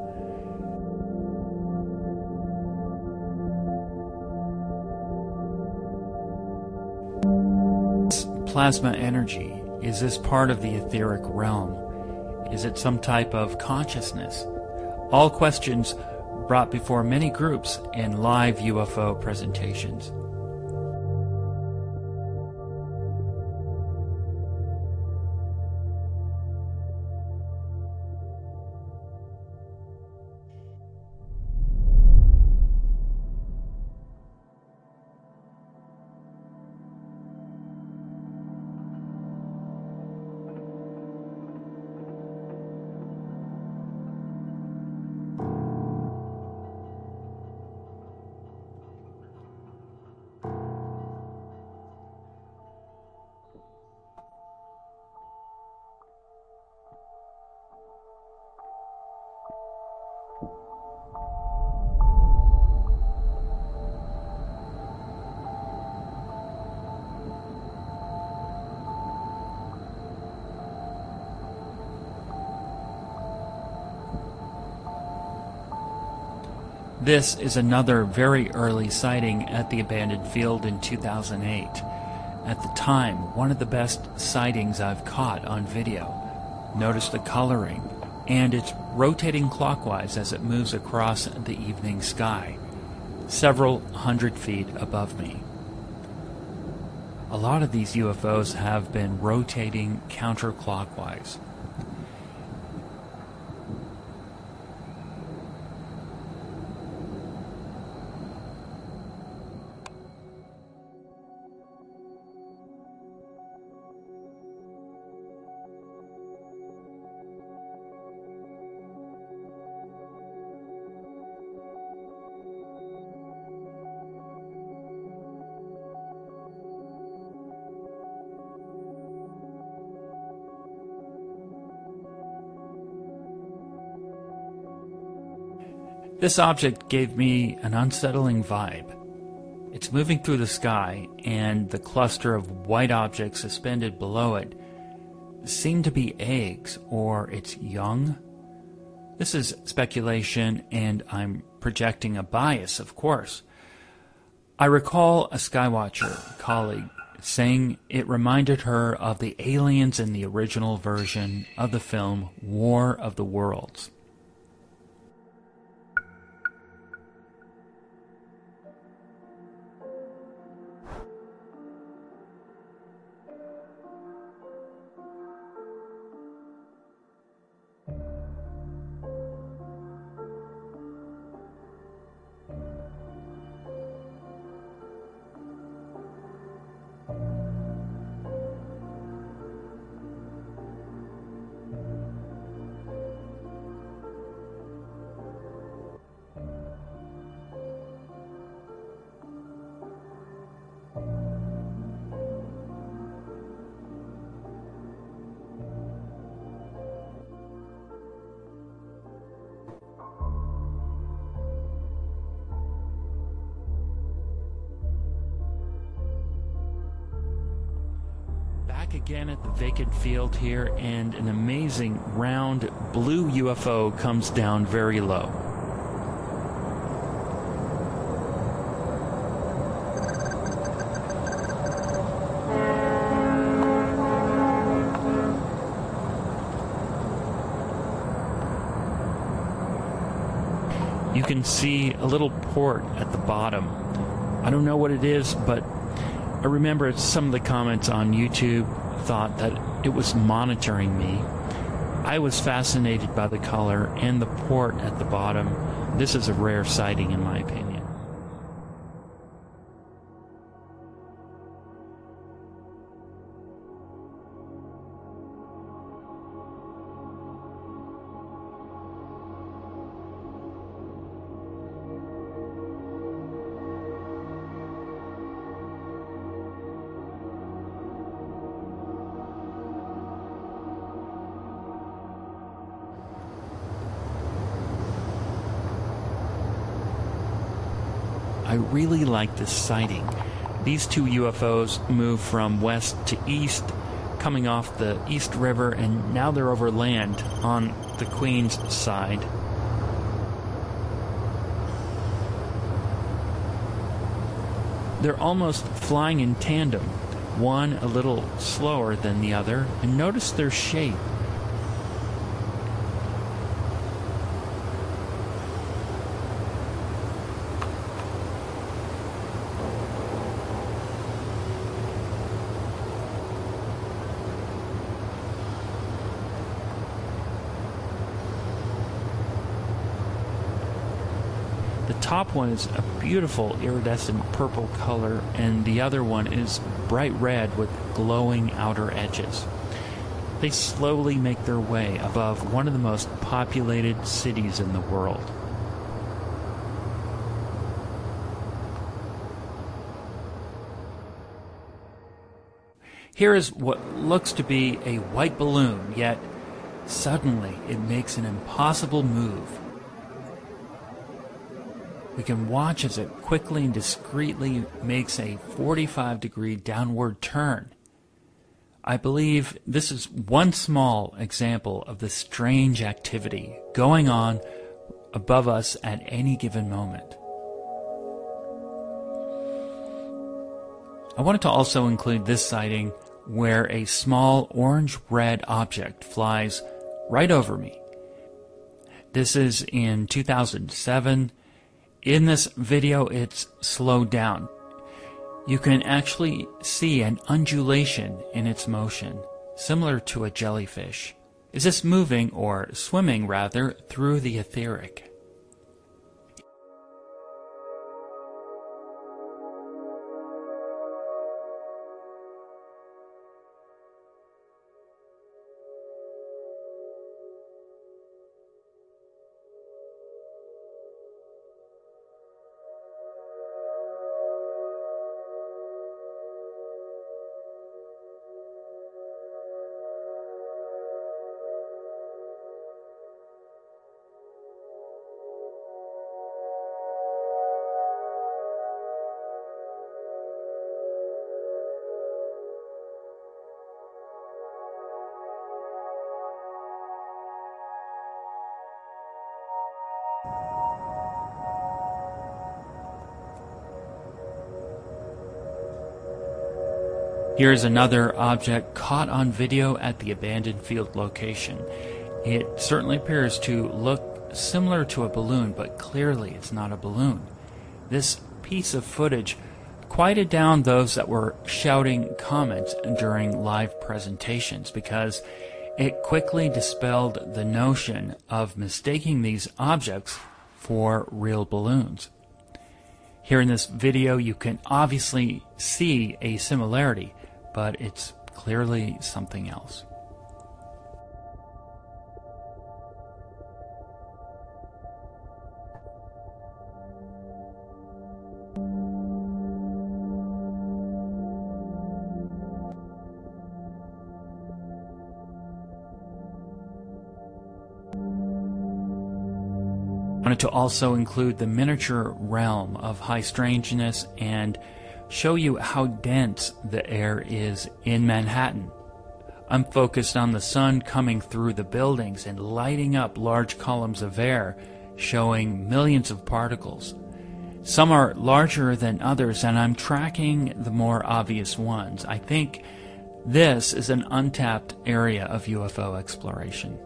Plasma energy, is this part of the etheric realm? Is it some type of consciousness? All questions brought before many groups in live U F O presentations. This is another very early sighting at the abandoned field in two thousand eight. At the time, one of the best sightings I've caught on video. Notice the coloring, and it's rotating clockwise as it moves across the evening sky, several hundred feet above me. A lot of these U F Os have been rotating counterclockwise. This object gave me an unsettling vibe. It's moving through the sky, and the cluster of white objects suspended below it seem to be eggs or its young. This is speculation, and I'm projecting a bias, of course. I recall a Skywatcher colleague saying it reminded her of the aliens in the original version of the film War of the Worlds. Back again at the vacant field here, and an amazing round blue U F O comes down very low. You can see a little port at the bottom. I don't know what it is, but I remember some of the comments on YouTube thought that it was monitoring me. I was fascinated by the color and the port at the bottom. This is a rare sighting in my opinion. I really like this sighting. These two U F Os move from west to east, coming off the East River, and now they're over land on the Queens side. They're almost flying in tandem, one a little slower than the other, and notice their shape. The top one is a beautiful iridescent purple color, and the other one is bright red with glowing outer edges. They slowly make their way above one of the most populated cities in the world. Here is what looks to be a white balloon, yet suddenly it makes an impossible move. We can watch as it quickly and discreetly makes a forty-five degree downward turn. I believe this is one small example of the strange activity going on above us at any given moment. I wanted to also include this sighting where a small orange-red object flies right over me. This is in two thousand seven. In this video, it's slowed down. You can actually see an undulation in its motion, similar to a jellyfish. Is this moving, or swimming rather, through the etheric? Here's another object caught on video at the abandoned field location. It certainly appears to look similar to a balloon, but clearly it's not a balloon. This piece of footage quieted down those that were shouting comments during live presentations because it quickly dispelled the notion of mistaking these objects for real balloons. Here in this video, you can obviously see a similarity, but it's clearly something else. I wanted to also include the miniature realm of high strangeness and show you how dense the air is in Manhattan. I'm focused on the sun coming through the buildings and lighting up large columns of air, showing millions of particles. Some are larger than others, and I'm tracking the more obvious ones. I think this is an untapped area of U F O exploration.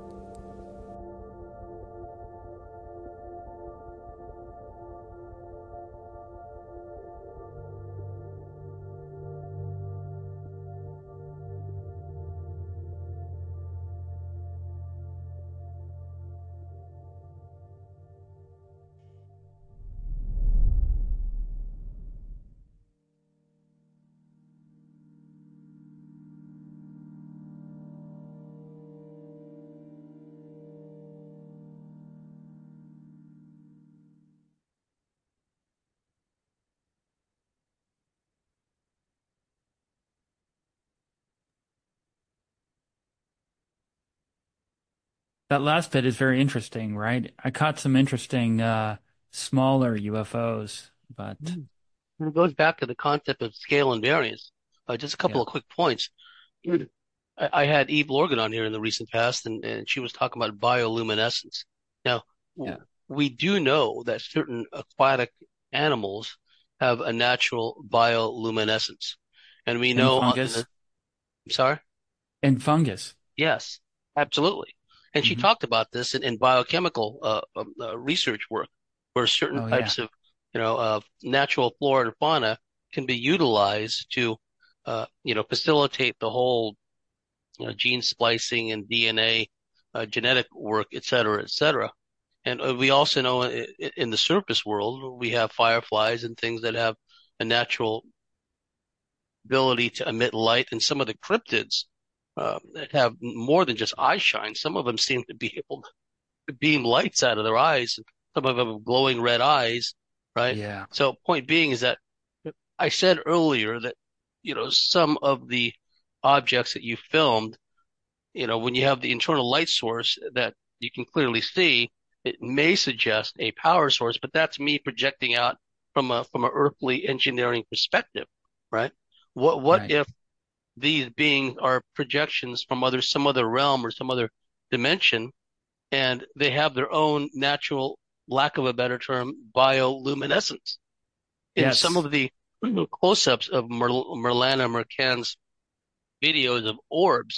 That last bit is very interesting, right? I caught some interesting uh, smaller U F Os, but It goes back to the concept of scale and variance. Uh, just a couple yeah, of quick points. I, I had Eve Lorgan on here in the recent past, and, and she was talking about bioluminescence. Now, yeah. w- we do know that certain aquatic animals have a natural bioluminescence. And we And know, on the, fungus, I'm sorry? and fungus. Yes, absolutely. And she Hmm. talked about this in, in biochemical uh, um, uh, research work, where certain Oh yeah, types of, you know, uh, natural flora and fauna can be utilized to, uh, you know, facilitate the whole, you know, gene splicing and D N A, uh, genetic work, et cetera, et cetera. And uh, we also know i- i- in the surface world, we have fireflies and things that have a natural ability to emit light, and some of the cryptids uh, that have more than just eye shine. Some of them seem to be able to beam lights out of their eyes. Some of them have glowing red eyes, right? yeah. So point being is that I said earlier that, you know, some of the objects that you filmed, you know, when you have the internal light source that you can clearly see, it may suggest a power source, but that's me projecting out from a from an earthly engineering perspective, right? What what Right. if these beings are projections from other some other realm or some other dimension, and they have their own natural, lack of a better term, bioluminescence? In some Yes. of the close-ups of Mer Merlana Mercan's videos of orbs,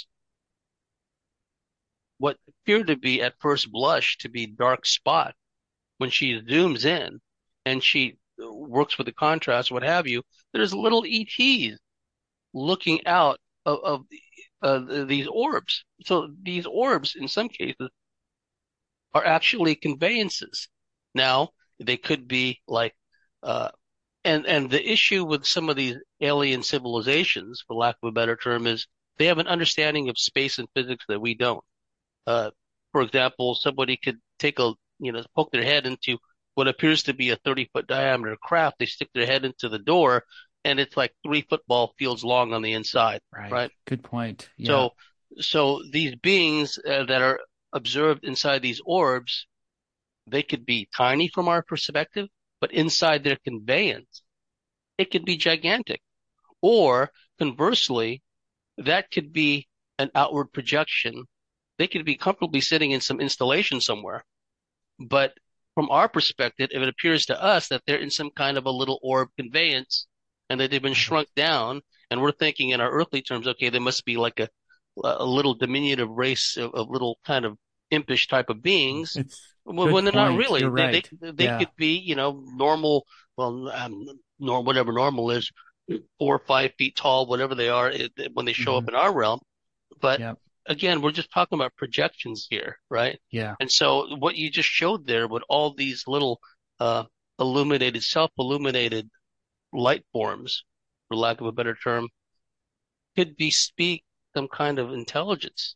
what appear to be at first blush to be dark spot, when she zooms in and she works with the contrast, what have you, there's little E Ts looking out of, of uh, these orbs. So these orbs, in some cases, are actually conveyances. Now, they could be like, uh, and and the issue with some of these alien civilizations, for lack of a better term, is they have an understanding of space and physics that we don't. Uh, for example, somebody could take a, you know, poke their head into what appears to be a thirty foot diameter craft. They stick their head into the door, and it's like three football fields long on the inside, Right. right? Good point. Yeah. So, so these beings uh, that are observed inside these orbs, they could be tiny from our perspective, but inside their conveyance, it could be gigantic. Or conversely, that could be an outward projection. They could be comfortably sitting in some installation somewhere, but from our perspective, if it appears to us that they're in some kind of a little orb conveyance and that they've been shrunk down, and we're thinking in our earthly terms, okay, they must be like a a little diminutive race of, of little kind of impish type of beings. It's Well, good when they're not point. really, You're they they right. they Yeah. could be, you know, normal. Well, um, nor whatever normal is, four or five feet tall, whatever they are it, when they show Hmm. up in our realm. But Yeah. again, we're just talking about projections here, right? Yeah. And so what you just showed there with all these little uh, illuminated, self-illuminated light forms, for lack of a better term, could be speak some kind of intelligence.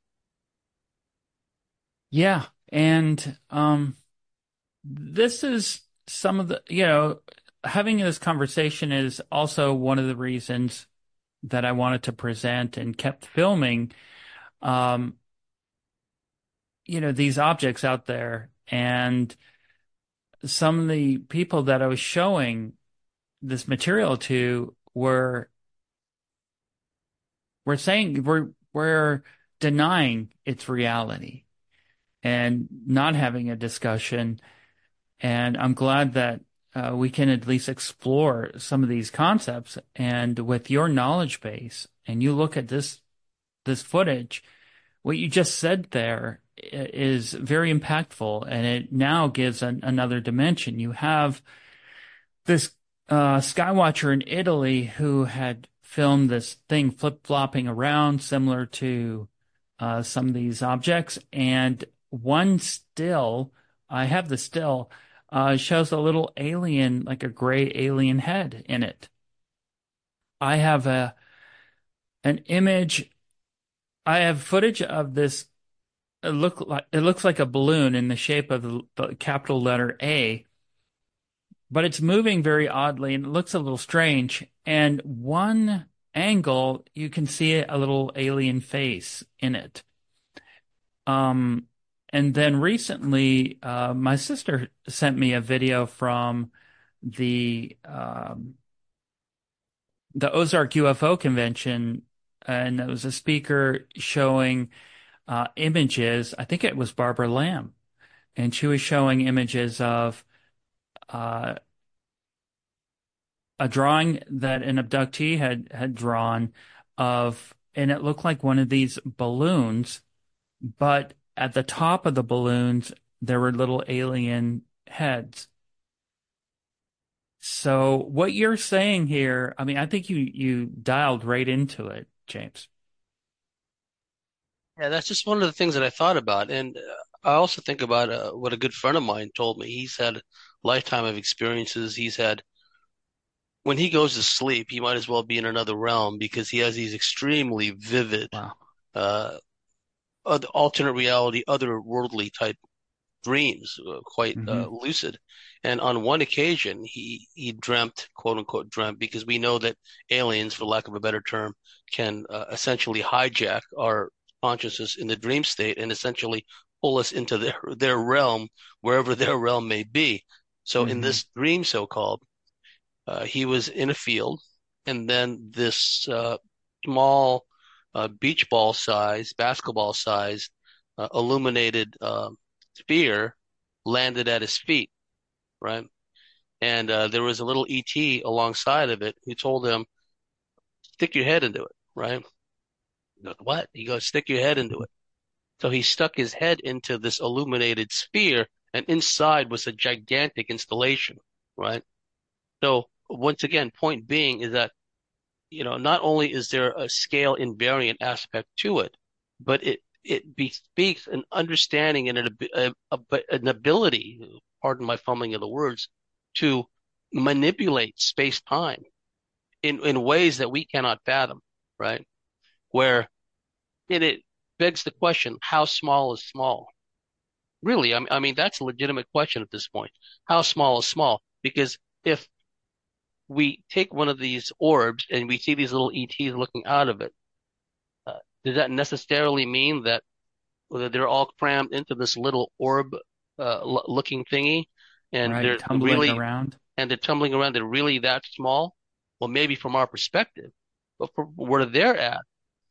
Yeah. And um, this is some of the, you know, having this conversation is also one of the reasons that I wanted to present and kept filming, um, you know, these objects out there. And some of the people that I was showing this material to were were saying we're we're denying its reality and not having a discussion. And I'm glad that uh, we can at least explore some of these concepts. And with your knowledge base, and you look at this this footage, what you just said there is very impactful, and it now gives an, another dimension. You have this uh, skywatcher in Italy who had filmed this thing flip-flopping around, similar to uh, some of these objects, and one still, I have the still, uh, shows a little alien, like a gray alien head in it. I have a an image. I have footage of this. It look like it looks like a balloon in the shape of the, the capital letter A, but it's moving very oddly and it looks a little strange. And one angle, you can see a little alien face in it. Um, and then recently, uh, my sister sent me a video from the um, the Ozark U F O convention, and it was a speaker showing uh, images. I think it was Barbara Lamb, and she was showing images of uh, a drawing that an abductee had had drawn of, and it looked like one of these balloons, but at the top of the balloons there were little alien heads. So what you're saying here, I mean, I think you you dialed right into it, James. Yeah, that's just one of the things that I thought about. And uh, I also think about uh, what a good friend of mine told me. He's had a lifetime of experiences. He's had, when he goes to sleep, he might as well be in another realm because he has these extremely vivid, Wow. uh, oth- alternate reality, otherworldly type dreams, uh, quite Hmm. uh, lucid. And on one occasion, he he dreamt, quote unquote, dreamt, because we know that aliens, for lack of a better term, can uh, essentially hijack our consciousness in the dream state and essentially pull us into their their realm, wherever their realm may be. So in Hmm. this dream, so-called, uh, he was in a field, and then this uh, small uh, beach ball size, basketball size, uh, illuminated uh, sphere landed at his feet, right? And uh, there was a little E T alongside of it who told him, "Stick your head into it," right? He goes, "What?" He goes, "Stick your head into it." So he stuck his head into this illuminated sphere, and inside was a gigantic installation, right? So once again, point being is that, you know, not only is there a scale invariant aspect to it, but it it bespeaks an understanding and an, a, a, an ability, pardon my fumbling of the words, to manipulate space time in, in ways that we cannot fathom, right? Where it, it begs the question, how small is small? Really, I mean, I mean, that's a legitimate question at this point. How small is small? Because if we take one of these orbs and we see these little E Ts looking out of it, uh, does that necessarily mean that whether they're all crammed into this little orb uh, l- looking thingy and Right, they're tumbling really around. and they're tumbling around, they're really that small? Well, maybe from our perspective, but from where they're at,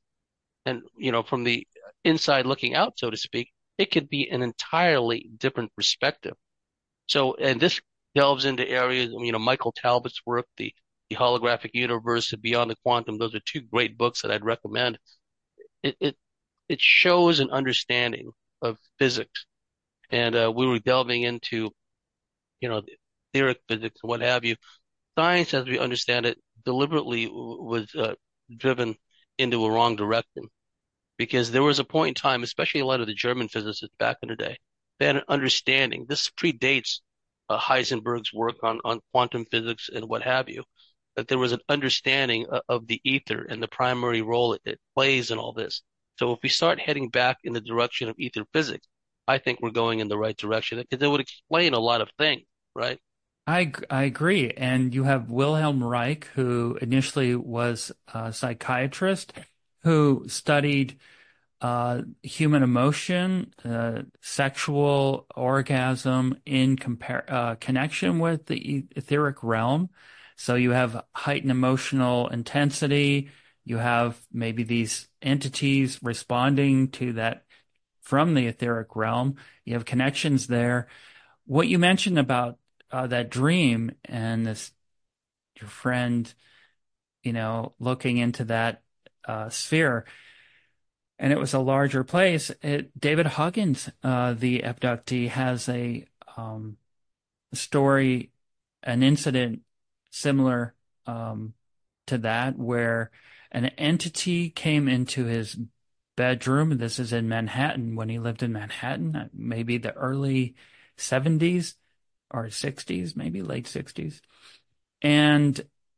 and you know, from the inside looking out, so to speak, it could be an entirely different perspective. So, and this delves into areas, you know, Michael Talbot's work, the, the holographic universe and Beyond the Quantum. Those are two great books that I'd recommend. It, it, it shows an understanding of physics. And, uh, we were delving into, you know, theoric physics and what have you. Science, as we understand it, deliberately w- was, uh, driven into a wrong direction because there was a point in time, especially a lot of the German physicists back in the day, they had an understanding. This predates uh, Heisenberg's work on, on quantum physics and what have you, that there was an understanding of, of the ether and the primary role it, it plays in all this. So if we start heading back in the direction of ether physics, I think we're going in the right direction because it would explain a lot of things, right? I I agree. And you have Wilhelm Reich, who initially was a psychiatrist who studied uh, human emotion, uh, sexual orgasm in compar uh, connection with the e- etheric realm. So you have heightened emotional intensity. You have maybe these entities responding to that from the etheric realm. You have connections there. What you mentioned about uh, that dream and this, your friend, you know, looking into that uh, sphere, and it was a larger place. It, David Huggins, uh, the abductee, has a um, story, an incident similar um, to that, where an entity came into his bedroom. This is in Manhattan when he lived in Manhattan, uh, maybe the early seventies or sixties, maybe late sixties. And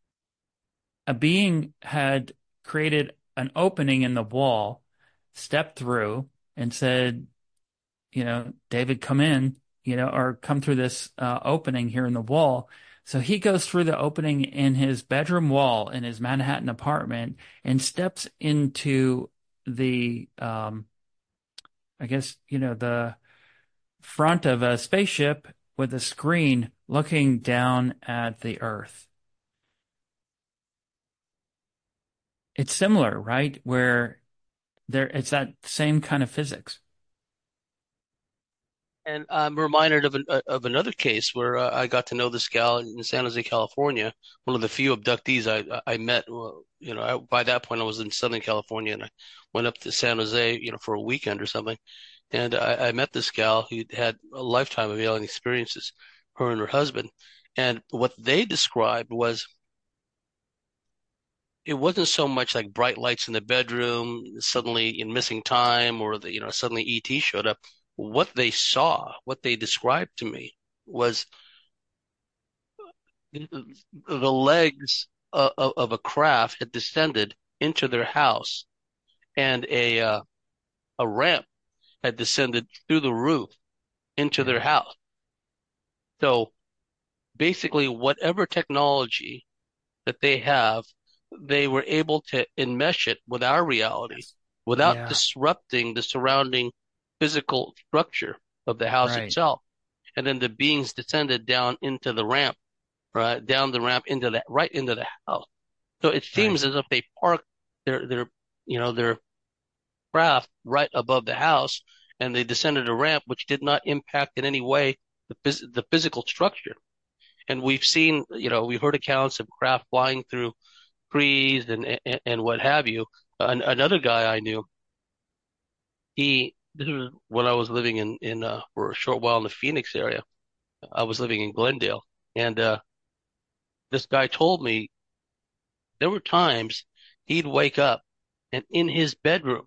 a being had created an opening in the wall, stepped through, and said, you know, David, come in, you know, or come through this uh, opening here in the wall. So he goes through the opening in his bedroom wall in his Manhattan apartment and steps into the, um, I guess, you know, the front of a spaceship with a screen looking down at the Earth. It's similar, right? Where there, it's that same kind of physics. And I'm reminded of an, uh, of another case where uh, I got to know this gal in San Jose, California, one of the few abductees I I met. Well, you know, I, by that point I was in Southern California, and I went up to San Jose, you know, for a weekend or something. And I, I met this gal who had a lifetime of alien experiences, her and her husband. And what they described was it wasn't so much like bright lights in the bedroom, suddenly in missing time, or the, you know, suddenly E T showed up. What they saw, what they described to me was the legs of, of a craft had descended into their house and a, uh, a ramp had descended through the roof into their Yeah. house. So basically, whatever technology that they have, they were able to enmesh it with our reality Yes. without Yeah. disrupting the surrounding physical structure of the house Right. itself. And then the beings descended down into the ramp, right? Down the ramp into that, right into the house. So it Right. seems as if they parked their, their, you know, their craft right above the house and they descended a ramp, which did not impact in any way the, phys- the physical structure. And we've seen, you know, we've heard accounts of craft flying through trees and, and, and what have you. An, another guy I knew, he, this was when I was living in, in, uh, for a short while in the Phoenix area. I was living in Glendale, and, uh, this guy told me there were times he'd wake up and in his bedroom,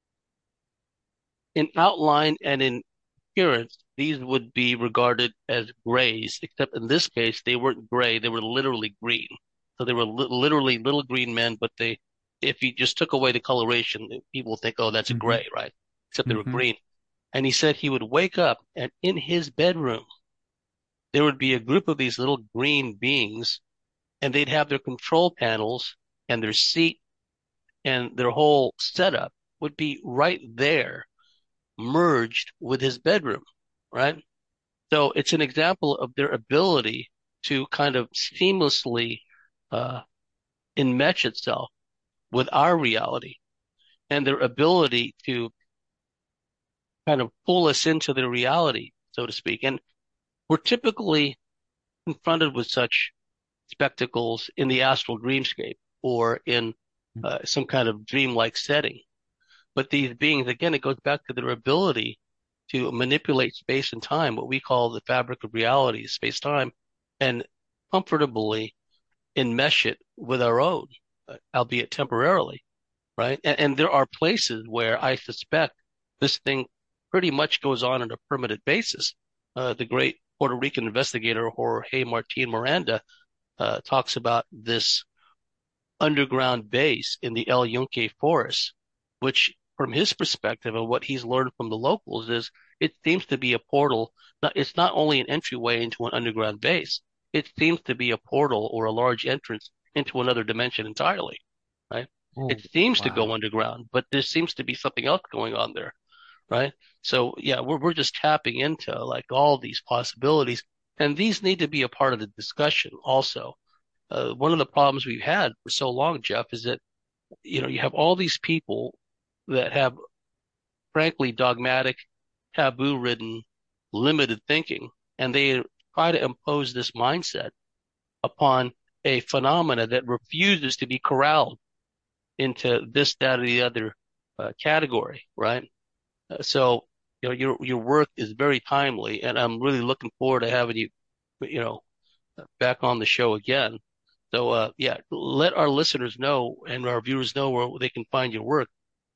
in outline and in appearance, these would be regarded as grays, except in this case, they weren't gray. They were literally green. So they were li literally little green men, but they, if you just took away the coloration, people would think, oh, that's a Mm-hmm. gray, right? Except they were Mm-hmm. green. And he said he would wake up and in his bedroom, there would be a group of these little green beings and they'd have their control panels and their seat and their whole setup would be right there merged with his bedroom, right? So it's an example of their ability to kind of seamlessly uh, enmesh itself with our reality and their ability to kind of pull us into their reality, so to speak. And we're typically confronted with such spectacles in the astral dreamscape or in uh, some kind of dreamlike setting. But these beings, again, it goes back to their ability to manipulate space and time, what we call the fabric of reality, space time, and comfortably enmesh it with our own, uh, albeit temporarily, right? And, and there are places where I suspect this thing pretty much goes on on a permanent basis. Uh, the great Puerto Rican investigator Jorge Martin Miranda uh, talks about this underground base in the El Yunque forest, which from his perspective and what he's learned from the locals is it seems to be a portal. Not, it's not only an entryway into an underground base, it seems to be a portal or a large entrance into another dimension entirely, right? Oh, it seems wow. to go underground, but there seems to be something else going on there, right? So yeah, we're we're just tapping into like all these possibilities, and these need to be a part of the discussion also. Uh, one of the problems we've had for so long, Jeff, is that, you know, you have all these people that have, frankly, dogmatic, taboo-ridden, limited thinking, and they try to impose this mindset upon a phenomena that refuses to be corralled into this, that, or the other uh, category, right? Uh, so, you know, your your work is very timely, and I'm really looking forward to having you, you know, back on the show again. So, uh, yeah, let our listeners know and our viewers know where they can find your work.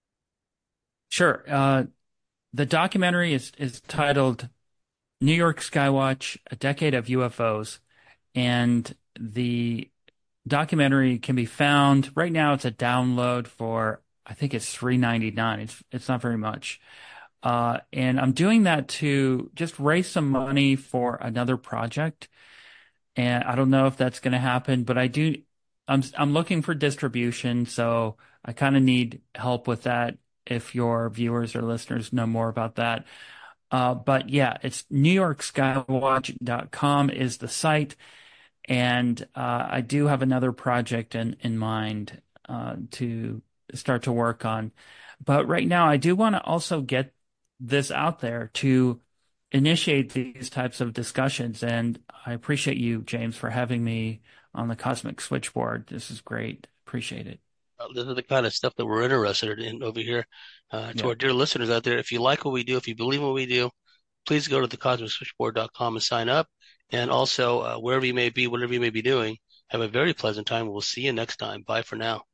Sure. Uh, the documentary is, is titled New York Skywatch, A Decade of U F Os. And the documentary can be found right now. It's a download for, I think it's three ninety-nine. It's, it's not very much. Uh, and I'm doing that to just raise some money for another project. And I don't know if that's going to happen, but I do, I'm, I'm looking for distribution. So I kind of need help with that. If your viewers or listeners know more about that. Uh, but yeah, it's new york skywatch dot com is the site. And uh, I do have another project in, in mind uh, to start to work on. But right now, I do want to also get this out there to initiate these types of discussions. And I appreciate you, James, for having me on the Cosmic Switchboard. This is great. Appreciate it. Uh, This is the kind of stuff that we're interested in over here. Uh, to Yeah. our dear listeners out there, if you like what we do, if you believe what we do, please go to the cosmic switchboard dot com and sign up. And also, uh, wherever you may be, whatever you may be doing, have a very pleasant time. We'll see you next time. Bye for now.